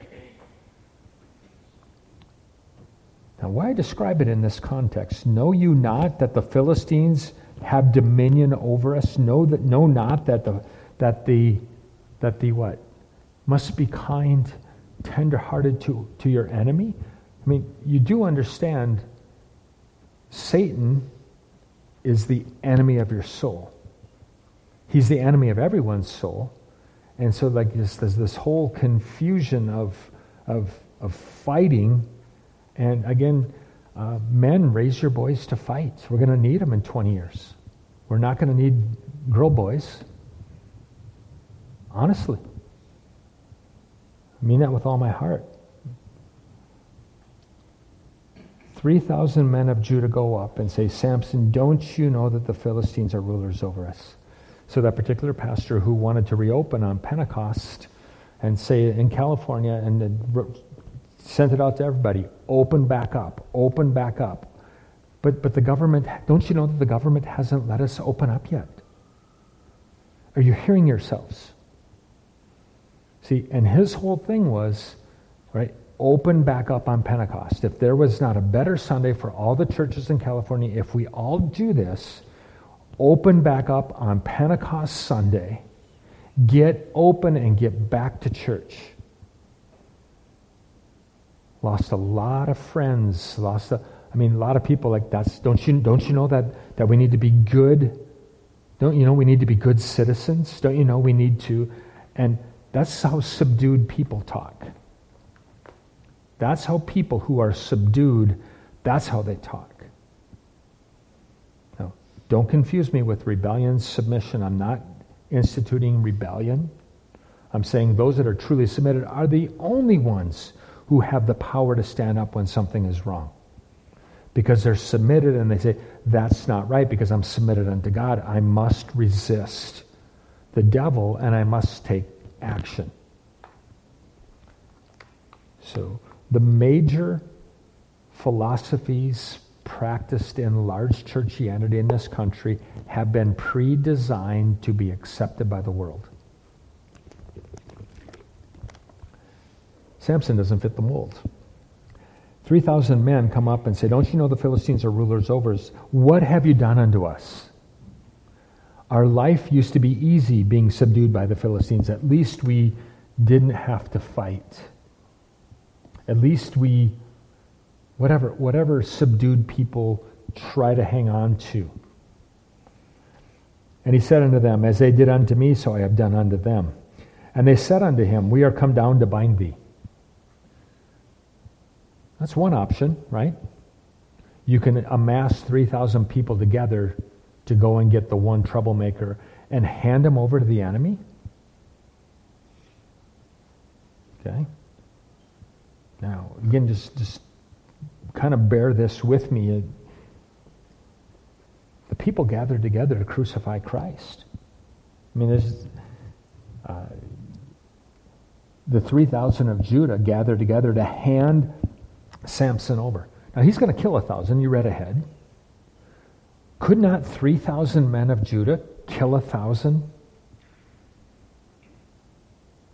Now, why I describe it in this context? Know you not that the Philistines have dominion over us? Know that know not that the that the that the what? Must be kind, tender-hearted to, to your enemy? I mean, you do understand Satan is the enemy of your soul. He's the enemy of everyone's soul. And so like this, there's this whole confusion of of of fighting. And again, uh, men, raise your boys to fight. We're going to need them in twenty years. We're not going to need girl boys. Honestly. I mean that with all my heart. three thousand men of Judah go up and say, Samson, don't you know that the Philistines are rulers over us? So that particular pastor who wanted to reopen on Pentecost and say in California and then sent it out to everybody, open back up, open back up. But but the government, don't you know that the government hasn't let us open up yet? Are you hearing yourselves? See, and his whole thing was, right, open back up on Pentecost. If there was not a better Sunday for all the churches in California, if we all do this, open back up on Pentecost Sunday, get open and get back to church. Lost a lot of friends, lost a, I mean, a lot of people like that's, don't you, don't you know that, that we need to be good? Don't you know we need to be good citizens? Don't you know we need to, and that's how subdued people talk. That's how people who are subdued, that's how they talk. Now, don't confuse me with rebellion, submission. I'm not instituting rebellion. I'm saying those that are truly submitted are the only ones who have the power to stand up when something is wrong. Because they're submitted and they say, that's not right because I'm submitted unto God. I must resist the devil and I must take action. So the major philosophies practiced in large churchianity in this country have been pre-designed to be accepted by the world. Samson doesn't fit the mold. three thousand men come up and say, don't you know the Philistines are rulers over us? What have you done unto us? Our life used to be easy being subdued by the Philistines. At least we didn't have to fight. At least we, whatever, whatever subdued people try to hang on to. And he said unto them, as they did unto me, so I have done unto them. And they said unto him, we are come down to bind thee. That's one option, right? You can amass three thousand people together to go and get the one troublemaker and hand him over to the enemy. Okay? Now, again, just, just kind of bear this with me. The people gathered together to crucify Christ. I mean, there's... Uh, the three thousand of Judah gathered together to hand Samson over. Now, he's going to kill a thousand. You read ahead. Could not three thousand men of Judah kill a thousand?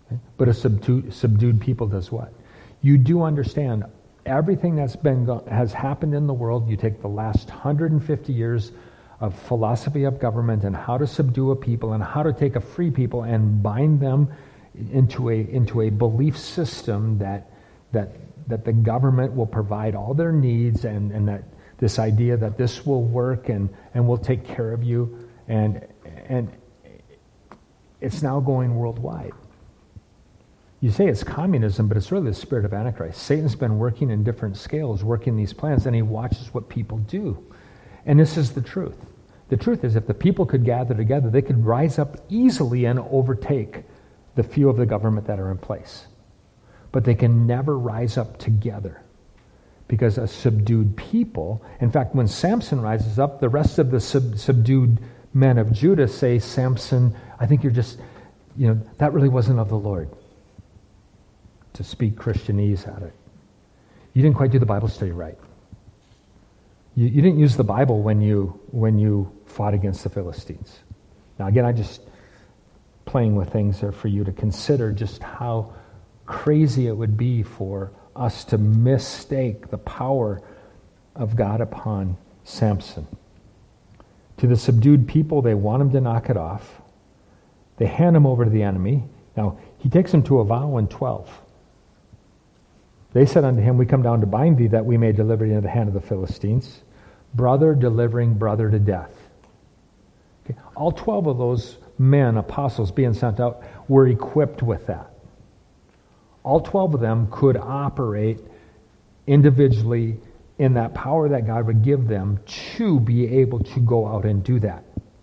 Okay? But a subdued, subdued people does what? You do understand everything that's been go- has happened in the world. You take the last one hundred fifty years of philosophy of government and how to subdue a people and how to take a free people and bind them into a into a belief system that that that the government will provide all their needs, and, and that this idea that this will work and, and will take care of you, and and it's now going worldwide. You say it's communism, but it's really the spirit of Antichrist. Satan's been working in different scales, working these plans, and he watches what people do. And this is the truth. The truth is, if the people could gather together, they could rise up easily and overtake the few of the government that are in place. But they can never rise up together, because a subdued people, in fact, when Samson rises up, the rest of the sub- subdued men of Judah say, Samson, I think you're just, you know, that really wasn't of the Lord. To speak Christianese at it. You didn't quite do the Bible study right. You, you didn't use the Bible when you when you fought against the Philistines. Now again, I just playing with things there for you to consider just how crazy it would be for us to mistake the power of God upon Samson. To the subdued people, they want him to knock it off. They hand him over to the enemy. Now, he takes him to a vow in twelve. They said unto him, we come down to bind thee, that we may deliver thee into the hand of the Philistines. Brother delivering brother to death. Okay. All twelve of those men, apostles, being sent out, were equipped with that. All twelve of them could operate individually in that power that God would give them to be able to go out and do that.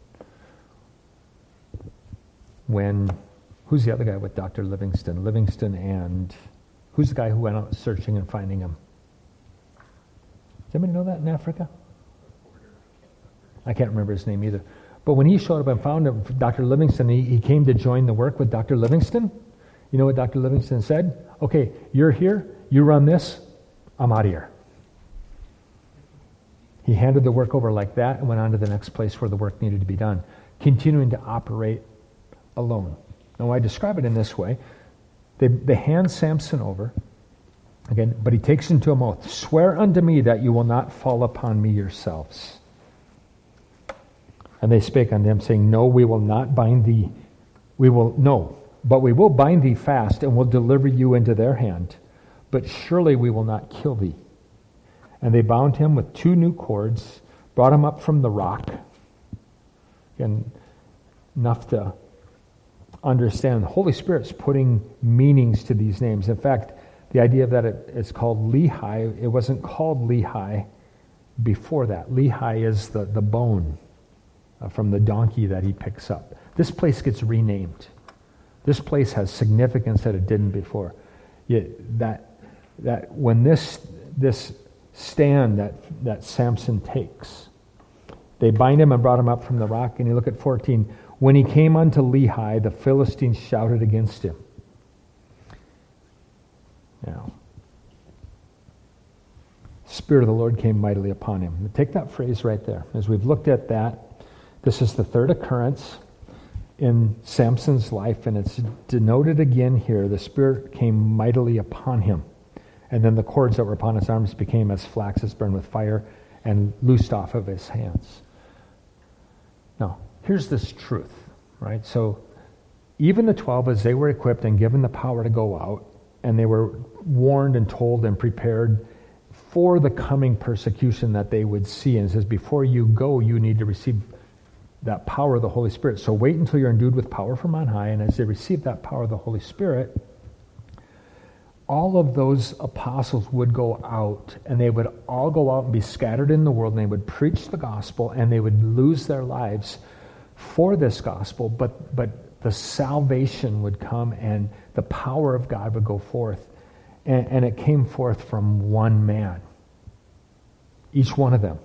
When, who's the other guy with Doctor Livingston? Livingston and... Who's the guy who went out searching and finding him? Does anybody know that in Africa? I can't remember his name either. But when he showed up and found him, Doctor Livingston, he, he came to join the work with Doctor Livingston. You know what Doctor Livingston said? Okay, you're here, you run this, I'm out of here. He handed the work over like that and went on to the next place where the work needed to be done, continuing to operate alone. Now, I describe it in this way. They, they hand Samson over, again, but he takes into an oath, swear unto me that you will not fall upon me yourselves. And they spake unto him, saying, no, we will not bind thee. We will, no, but we will bind thee fast, and will deliver you into their hand. But surely we will not kill thee. And they bound him with two new cords, brought him up from the rock. Again, enough to understand the Holy Spirit's putting meanings to these names. In fact, the idea that it, it's called Lehi, it wasn't called Lehi before that. Lehi is the, the bone uh, from the donkey that he picks up. This place gets renamed. This place has significance that it didn't before. Yet that that when this this stand that, that Samson takes, they bind him and brought him up from the rock, and you look at fourteen. When he came unto Lehi, the Philistines shouted against him. Now, Spirit of the Lord came mightily upon him. Take that phrase right there. As we've looked at that, this is the third occurrence in Samson's life, and it's denoted again here. The Spirit came mightily upon him. And then the cords that were upon his arms became as flax as burned with fire and loosed off of his hands. Now, here's this truth, right? So even the twelve, as they were equipped and given the power to go out, and they were warned and told and prepared for the coming persecution that they would see. And it says, before you go, you need to receive that power of the Holy Spirit. So wait until you're endued with power from on high. And as they receive that power of the Holy Spirit, all of those apostles would go out, and they would all go out and be scattered in the world, and they would preach the gospel, and they would lose their lives for this gospel, but but the salvation would come, and the power of God would go forth. And, and it came forth from one man. Each one of them.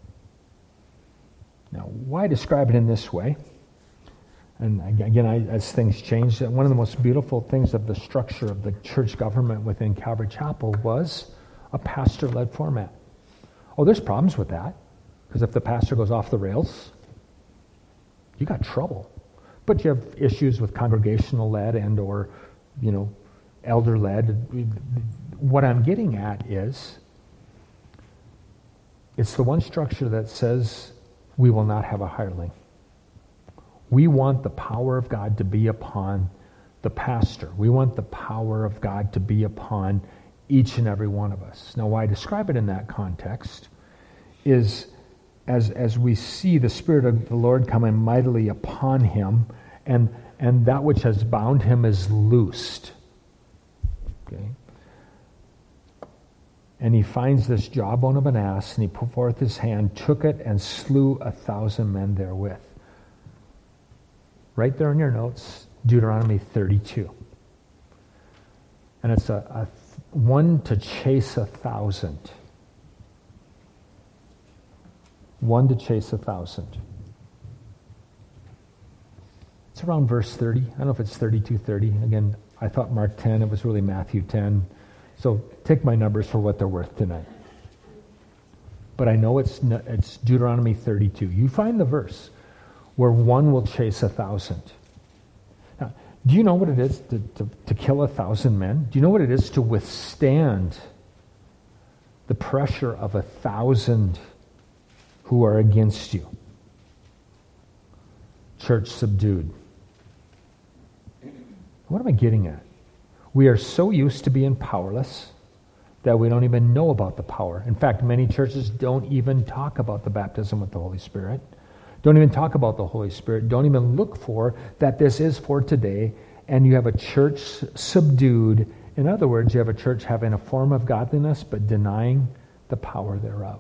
Now, why describe it in this way? And again, I, as things changed, one of the most beautiful things of the structure of the church government within Calvary Chapel was a pastor-led format. Oh, there's problems with that, because if the pastor goes off the rails, you got trouble. But you have issues with congregational-led and or you know, elder-led. What I'm getting at is, it's the one structure that says we will not have a hireling. We want the power of God to be upon the pastor. We want the power of God to be upon each and every one of us. Now, why I describe it in that context is as as we see the Spirit of the Lord coming mightily upon him, and and that which has bound him is loosed. Okay? And he finds this jawbone of an ass, and he put forth his hand, took it, and slew a thousand men therewith. Right there in your notes, Deuteronomy thirty-two. And it's a, a one to chase a thousand. One to chase a thousand. It's around verse thirty. I don't know if it's thirty-two, thirty. Again, I thought Mark ten. It was really Matthew ten. So take my numbers for what they're worth tonight. But I know it's it's Deuteronomy thirty-two. You find the verse where one will chase a thousand. Now, do you know what it is to, to, to kill a thousand men? Do you know what it is to withstand the pressure of a thousand who are against you? Church subdued. What am I getting at? We are so used to being powerless that we don't even know about the power. In fact, many churches don't even talk about the baptism with the Holy Spirit. Don't even talk about the Holy Spirit. Don't even look for that this is for today. And you have a church subdued. In other words, you have a church having a form of godliness but denying the power thereof.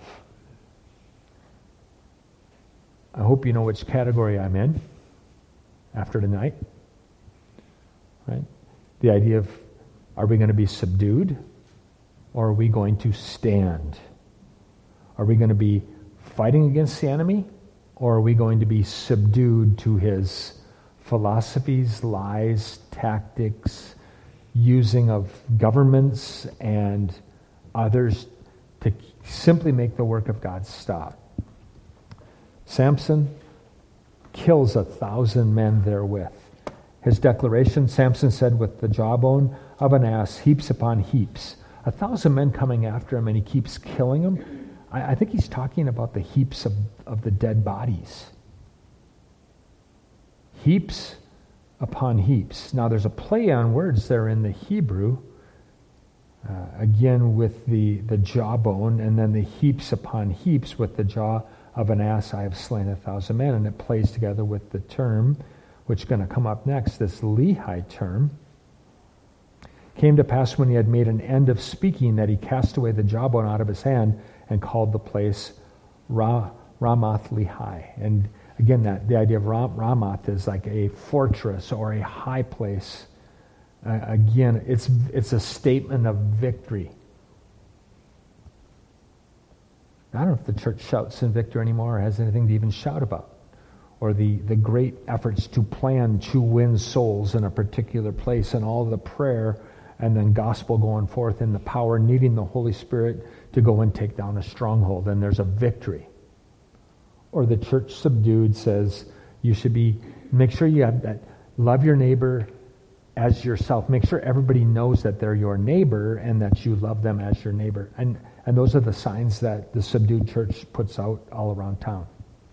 I hope you know which category I'm in after tonight. Right? The idea of, are we going to be subdued, or are we going to stand? Are we going to be fighting against the enemy, or are we going to be subdued to his philosophies, lies, tactics, using of governments and others to simply make the work of God stop? Samson kills a thousand men therewith. His declaration, Samson said, with the jawbone of an ass, heaps upon heaps. A thousand men coming after him, and he keeps killing them. I, I think he's talking about the heaps of, of the dead bodies. Heaps upon heaps. Now, there's a play on words there in the Hebrew, uh, again with the, the jawbone, and then the heaps upon heaps with the jaw of an ass. I have slain a thousand men, and it plays together with the term, which is going to come up next, this Lehi term. Came to pass when he had made an end of speaking that he cast away the jawbone out of his hand and called the place Ra, Ramath Lehi. And again, that the idea of Ram, Ramath is like a fortress or a high place. Uh, again, it's it's a statement of victory. I don't know if the church shouts in victory anymore or has anything to even shout about. Or the, the great efforts to plan to win souls in a particular place, and all the prayer and then gospel going forth in the power, needing the Holy Spirit to go and take down a stronghold, and there's a victory. Or the church subdued says you should be, make sure you have that, love your neighbor as yourself. Make sure everybody knows that they're your neighbor and that you love them as your neighbor. And, and those are the signs that the subdued church puts out all around town.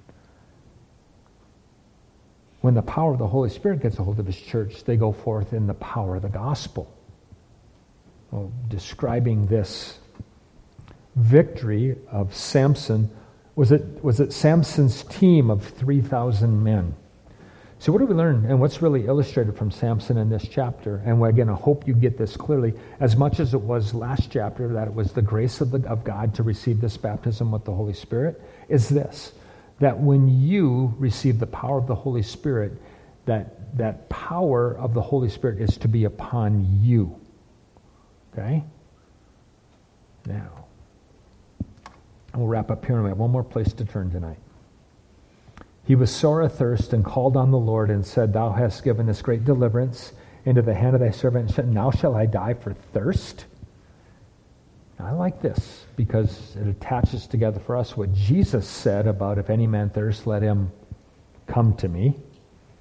When the power of the Holy Spirit gets a hold of his church, they go forth in the power of the gospel. Well, describing this victory of Samson, was it was it Samson's team of three thousand men? So what do we learn, and what's really illustrated from Samson in this chapter? And again, I hope you get this clearly, as much as it was last chapter, that it was the grace of, the, of God to receive this baptism with the Holy Spirit, is this, that when you receive the power of the Holy Spirit, that that power of the Holy Spirit is to be upon you. Okay? Now, we'll wrap up here, and we have one more place to turn tonight. He was sore athirst and called on the Lord and said, Thou hast given this great deliverance into the hand of thy servant, and said, Now shall I die for thirst? Now, I like this because it attaches together for us what Jesus said about if any man thirst, let him come to me.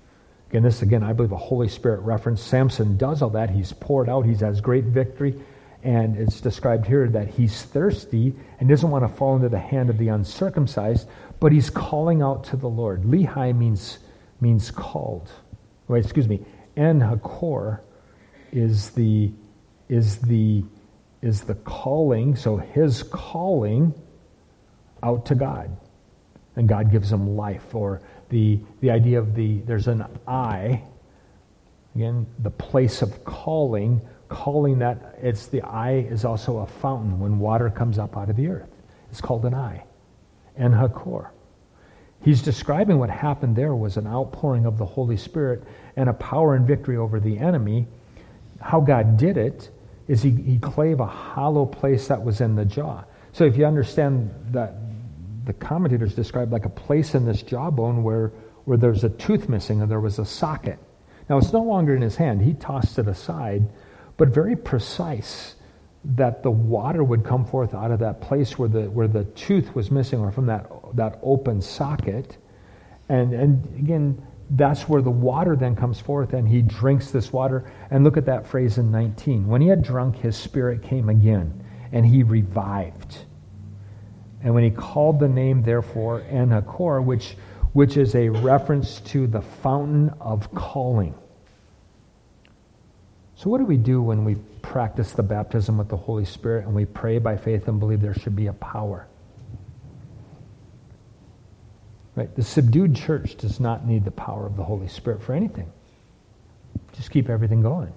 Again, this, again, I believe a Holy Spirit reference. Samson does all that. He's poured out. He has great victory. And it's described here that he's thirsty and doesn't want to fall into the hand of the uncircumcised, but he's calling out to the Lord. Lehi means means called. Wait, excuse me. En Hakor is the is the is the calling. So his calling out to God, and God gives him life. Or the the idea of the there's an eye. Again, the place of calling. Calling that, it's the eye is also a fountain when water comes up out of the earth. It's called an eye. En Hakor. He's describing what happened there was an outpouring of the Holy Spirit and a power and victory over the enemy. How God did it is he, he clave a hollow place that was in the jaw. So if you understand that, the commentators describe like a place in this jawbone where, where there's a tooth missing and there was a socket. Now it's no longer in his hand. He tossed it aside, but very precise that the water would come forth out of that place where the where the tooth was missing, or from that that open socket. And and again, that's where the water then comes forth, and he drinks this water. And look at that phrase in nineteen. When he had drunk, his spirit came again, and he revived. And when he called the name, therefore, En Hakor, which which is a reference to the fountain of calling. So what do we do when we practice the baptism with the Holy Spirit and we pray by faith and believe there should be a power? Right? The subdued church does not need the power of the Holy Spirit for anything. Just keep everything going.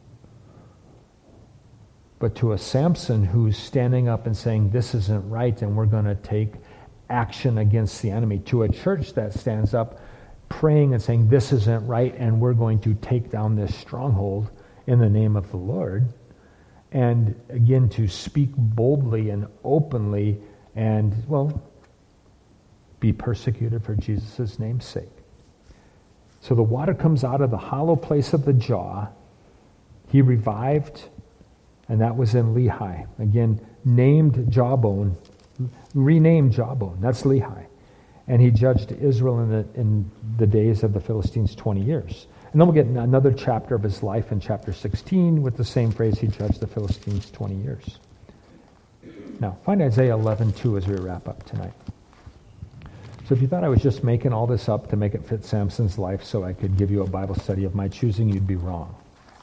But to a Samson who's standing up and saying, this isn't right and we're going to take action against the enemy, to a church that stands up praying and saying, this isn't right and we're going to take down this stronghold in the name of the Lord, and again to speak boldly and openly and, well, be persecuted for Jesus' name's sake. So the water comes out of the hollow place of the jaw. He revived, and that was in Lehi. Again, named jawbone, renamed jawbone. That's Lehi. And he judged Israel in the, in the days of the Philistines twenty years. And then we'll get another chapter of his life in chapter sixteen with the same phrase, he judged the Philistines twenty years. Now, find Isaiah eleven two as we wrap up tonight. So if you thought I was just making all this up to make it fit Samson's life so I could give you a Bible study of my choosing, you'd be wrong.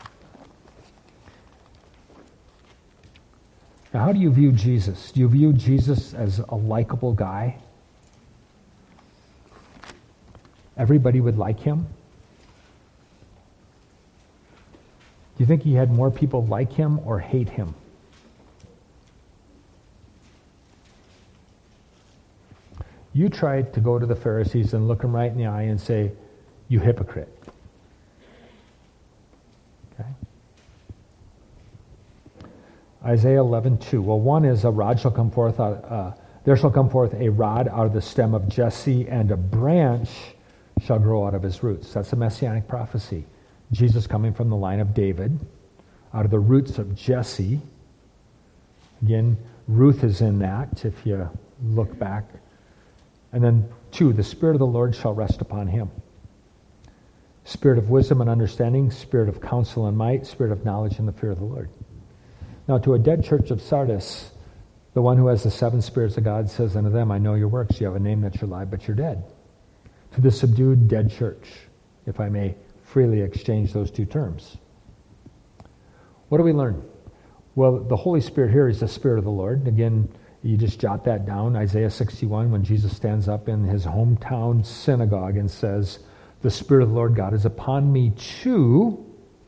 Now, how do you view Jesus? Do you view Jesus as a likable guy? Everybody would like him? Do you think he had more people like him or hate him? You tried to go to the Pharisees and look them right in the eye and say, you hypocrite. Okay? Isaiah eleven two. Well, one is a rod shall come forth, out, uh, there shall come forth a rod out of the stem of Jesse, and a branch shall grow out of his roots. That's a messianic prophecy. Jesus coming from the line of David, out of the roots of Jesse. Again, Ruth is in that, if you look back. And then two, the Spirit of the Lord shall rest upon him. Spirit of wisdom and understanding, spirit of counsel and might, spirit of knowledge and the fear of the Lord. Now to a dead church of Sardis, the one who has the seven spirits of God says unto them, I know your works. You have a name that you're alive, but you're dead. To the subdued dead church, if I may freely exchange those two terms. What do we learn? Well, the Holy Spirit here is the Spirit of the Lord. Again, you just jot that down. Isaiah sixty-one, when Jesus stands up in his hometown synagogue and says, the Spirit of the Lord God is upon me to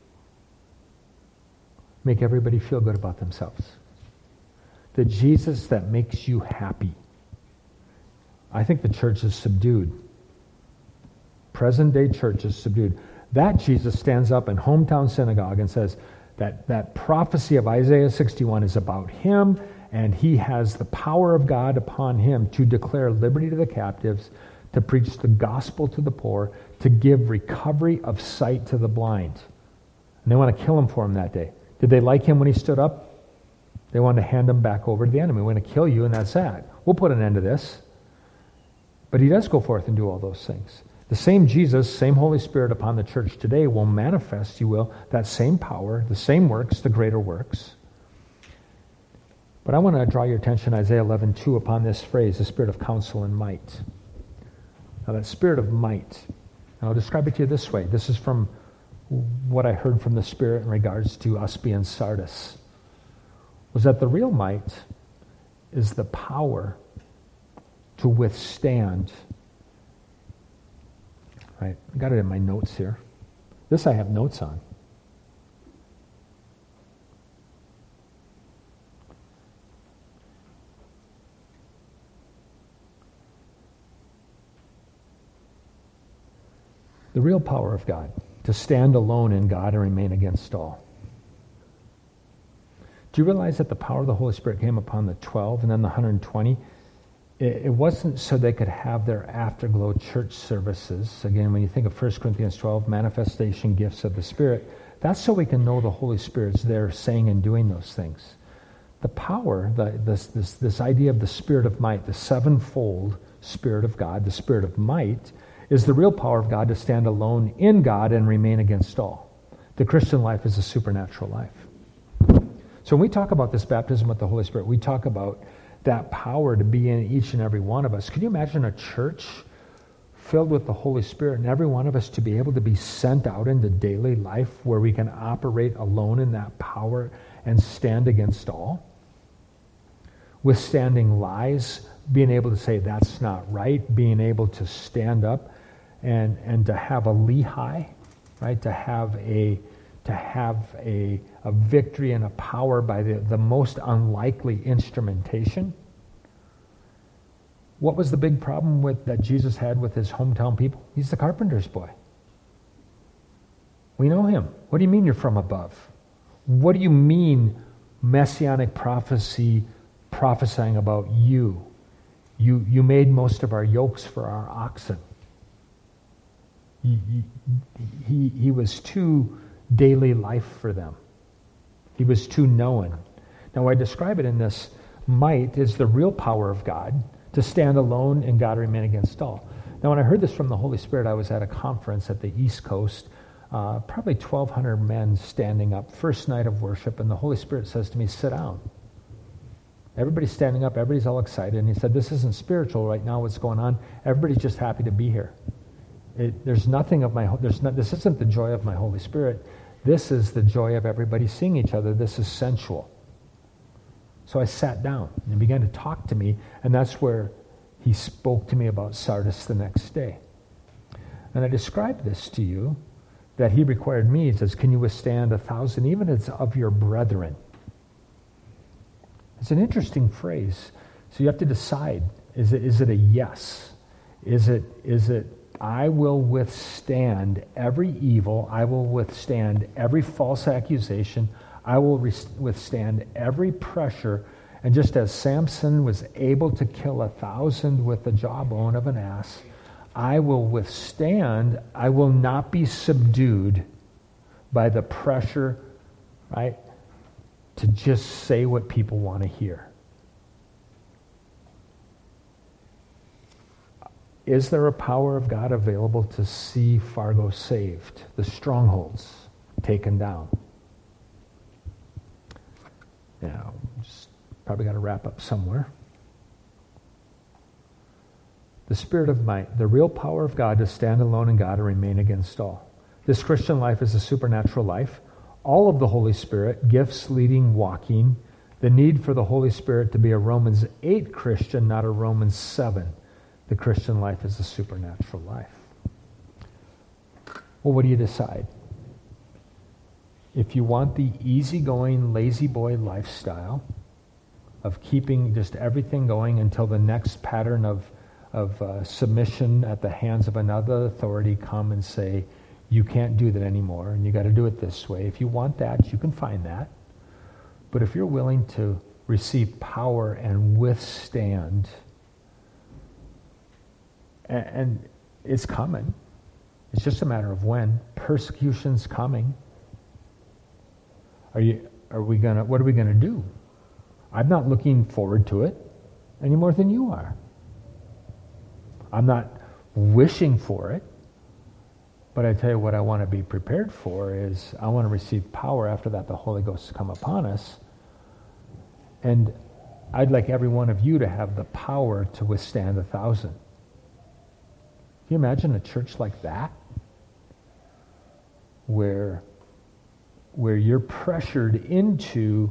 make everybody feel good about themselves. The Jesus that makes you happy. I think the church is subdued. Present day church is subdued. That Jesus stands up in hometown synagogue and says that that prophecy of Isaiah sixty-one is about him, and he has the power of God upon him to declare liberty to the captives, to preach the gospel to the poor, to give recovery of sight to the blind. And they want to kill him for him that day. Did they like him when he stood up? They wanted to hand him back over to the enemy. We're going to kill you, and that's that. We'll put an end to this. But he does go forth and do all those things. The same Jesus, same Holy Spirit upon the church today will manifest, you will, that same power, the same works, the greater works. But I want to draw your attention, Isaiah eleven two, upon this phrase, the spirit of counsel and might. Now that spirit of might, and I'll describe it to you this way. This is from what I heard from the Spirit in regards to us being Sardis, was that the real might is the power to withstand. Right, I got it in my notes here. This I have notes on. The real power of God, to stand alone in God and remain against all. Do you realize that the power of the Holy Spirit came upon the twelve and then the one hundred twenty? It, it wasn't so they could have their afterglow church services. Again, when you think of First Corinthians twelve, manifestation gifts of the Spirit, that's so we can know the Holy Spirit's there saying and doing those things. The power, the, this, this, this idea of the Spirit of might, the sevenfold Spirit of God, the Spirit of might, is the real power of God to stand alone in God and remain against all. The Christian life is a supernatural life. So when we talk about this baptism with the Holy Spirit, we talk about that power to be in each and every one of us. Can you imagine a church filled with the Holy Spirit and every one of us to be able to be sent out into daily life where we can operate alone in that power and stand against all? Withstanding lies, being able to say that's not right, being able to stand up and, and to have a Lehi, right? To have a to have a, a victory and a power by the, the most unlikely instrumentation. What was the big problem with that Jesus had with his hometown people? He's the carpenter's boy. We know him. What do you mean you're from above? What do you mean messianic prophecy prophesying about you? You, you made most of our yokes for our oxen. He, he, he was too daily life for them. He was too known. Now I describe it in this might is the real power of God to stand alone and God remain against all. Now when I heard this from the Holy Spirit, I was at a conference at the East Coast, uh, probably twelve hundred men standing up, first night of worship, and the Holy Spirit says to me, sit down. Everybody's standing up, everybody's all excited, and he said, this isn't spiritual right now, what's going on. Everybody's just happy to be here. It, there's nothing of my, there's not, this isn't the joy of my Holy Spirit. This is the joy of everybody seeing each other. This is sensual. So I sat down and he began to talk to me, and that's where he spoke to me about Sardis the next day. And I described this to you, that he required me. He says, can you withstand a thousand, even as of your brethren? It's an interesting phrase. So you have to decide, is it, is it a yes? Is it, is it, I will withstand every evil. I will withstand every false accusation. I will re- withstand every pressure. And just as Samson was able to kill a thousand with the jawbone of an ass, I will withstand. I will not be subdued by the pressure, right, to just say what people want to hear. Is there a power of God available to see Fargo saved, the strongholds taken down? Now, just probably got to wrap up somewhere. The Spirit of might, the real power of God to stand alone in God and remain against all. This Christian life is a supernatural life. All of the Holy Spirit, gifts, leading, walking. The need for the Holy Spirit to be a Romans eight Christian, not a Romans seven. The Christian life is a supernatural life. Well, what do you decide? If you want the easygoing, lazy boy lifestyle of keeping just everything going until the next pattern of, of uh, submission at the hands of another authority come and say, you can't do that anymore, and you got to do it this way. If you want that, you can find that. But if you're willing to receive power and withstand, and, and it's coming. It's just a matter of when. Persecution's coming. Are you? Are we gonna? What are we gonna do? I'm not looking forward to it any more than you are. I'm not wishing for it. But I tell you what I want to be prepared for is I want to receive power after that the Holy Ghost come upon us. And I'd like every one of you to have the power to withstand a thousand. Can you imagine a church like that? Where, where you're pressured into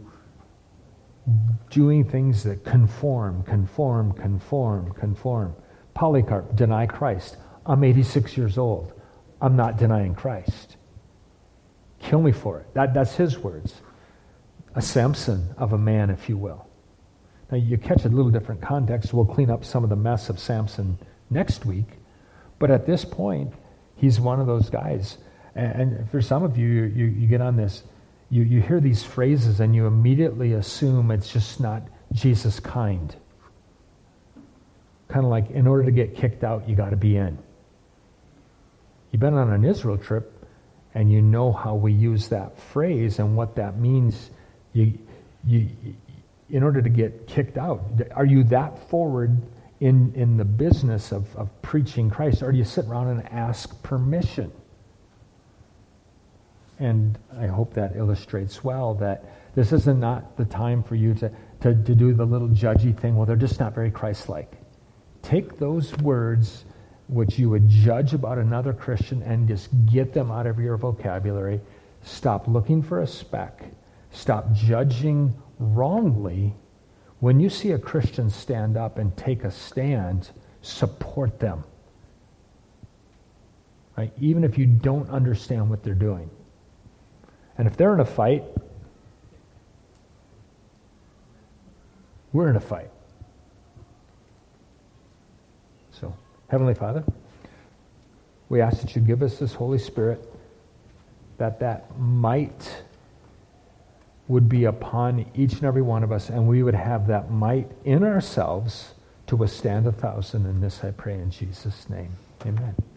doing things that conform, conform, conform, conform. Polycarp, deny Christ. I'm eighty-six years old. I'm not denying Christ. Kill me for it. That, that's his words. A Samson of a man, if you will. Now you catch a little different context. We'll clean up some of the mess of Samson next week. But at this point, he's one of those guys. And, and for some of you, you, you get on this, you, you hear these phrases and you immediately assume it's just not Jesus kind. Kind of like, in order to get kicked out, you got to be in. You've been on an Israel trip, and you know how we use that phrase and what that means. You, you, in order to get kicked out, are you that forward in, in the business of, of preaching Christ, or do you sit around and ask permission? And I hope that illustrates well that this is not the time for you to, to, to do the little judgy thing. Well, they're just not very Christ-like. Take those words which you would judge about another Christian and just get them out of your vocabulary. Stop looking for a speck. Stop judging wrongly. When you see a Christian stand up and take a stand, support them. Right? Even if you don't understand what they're doing. And if they're in a fight, we're in a fight. So, Heavenly Father, we ask that you give us this Holy Spirit, that that might would be upon each and every one of us, and we would have that might in ourselves to withstand a thousand. And this I pray in Jesus' name. Amen.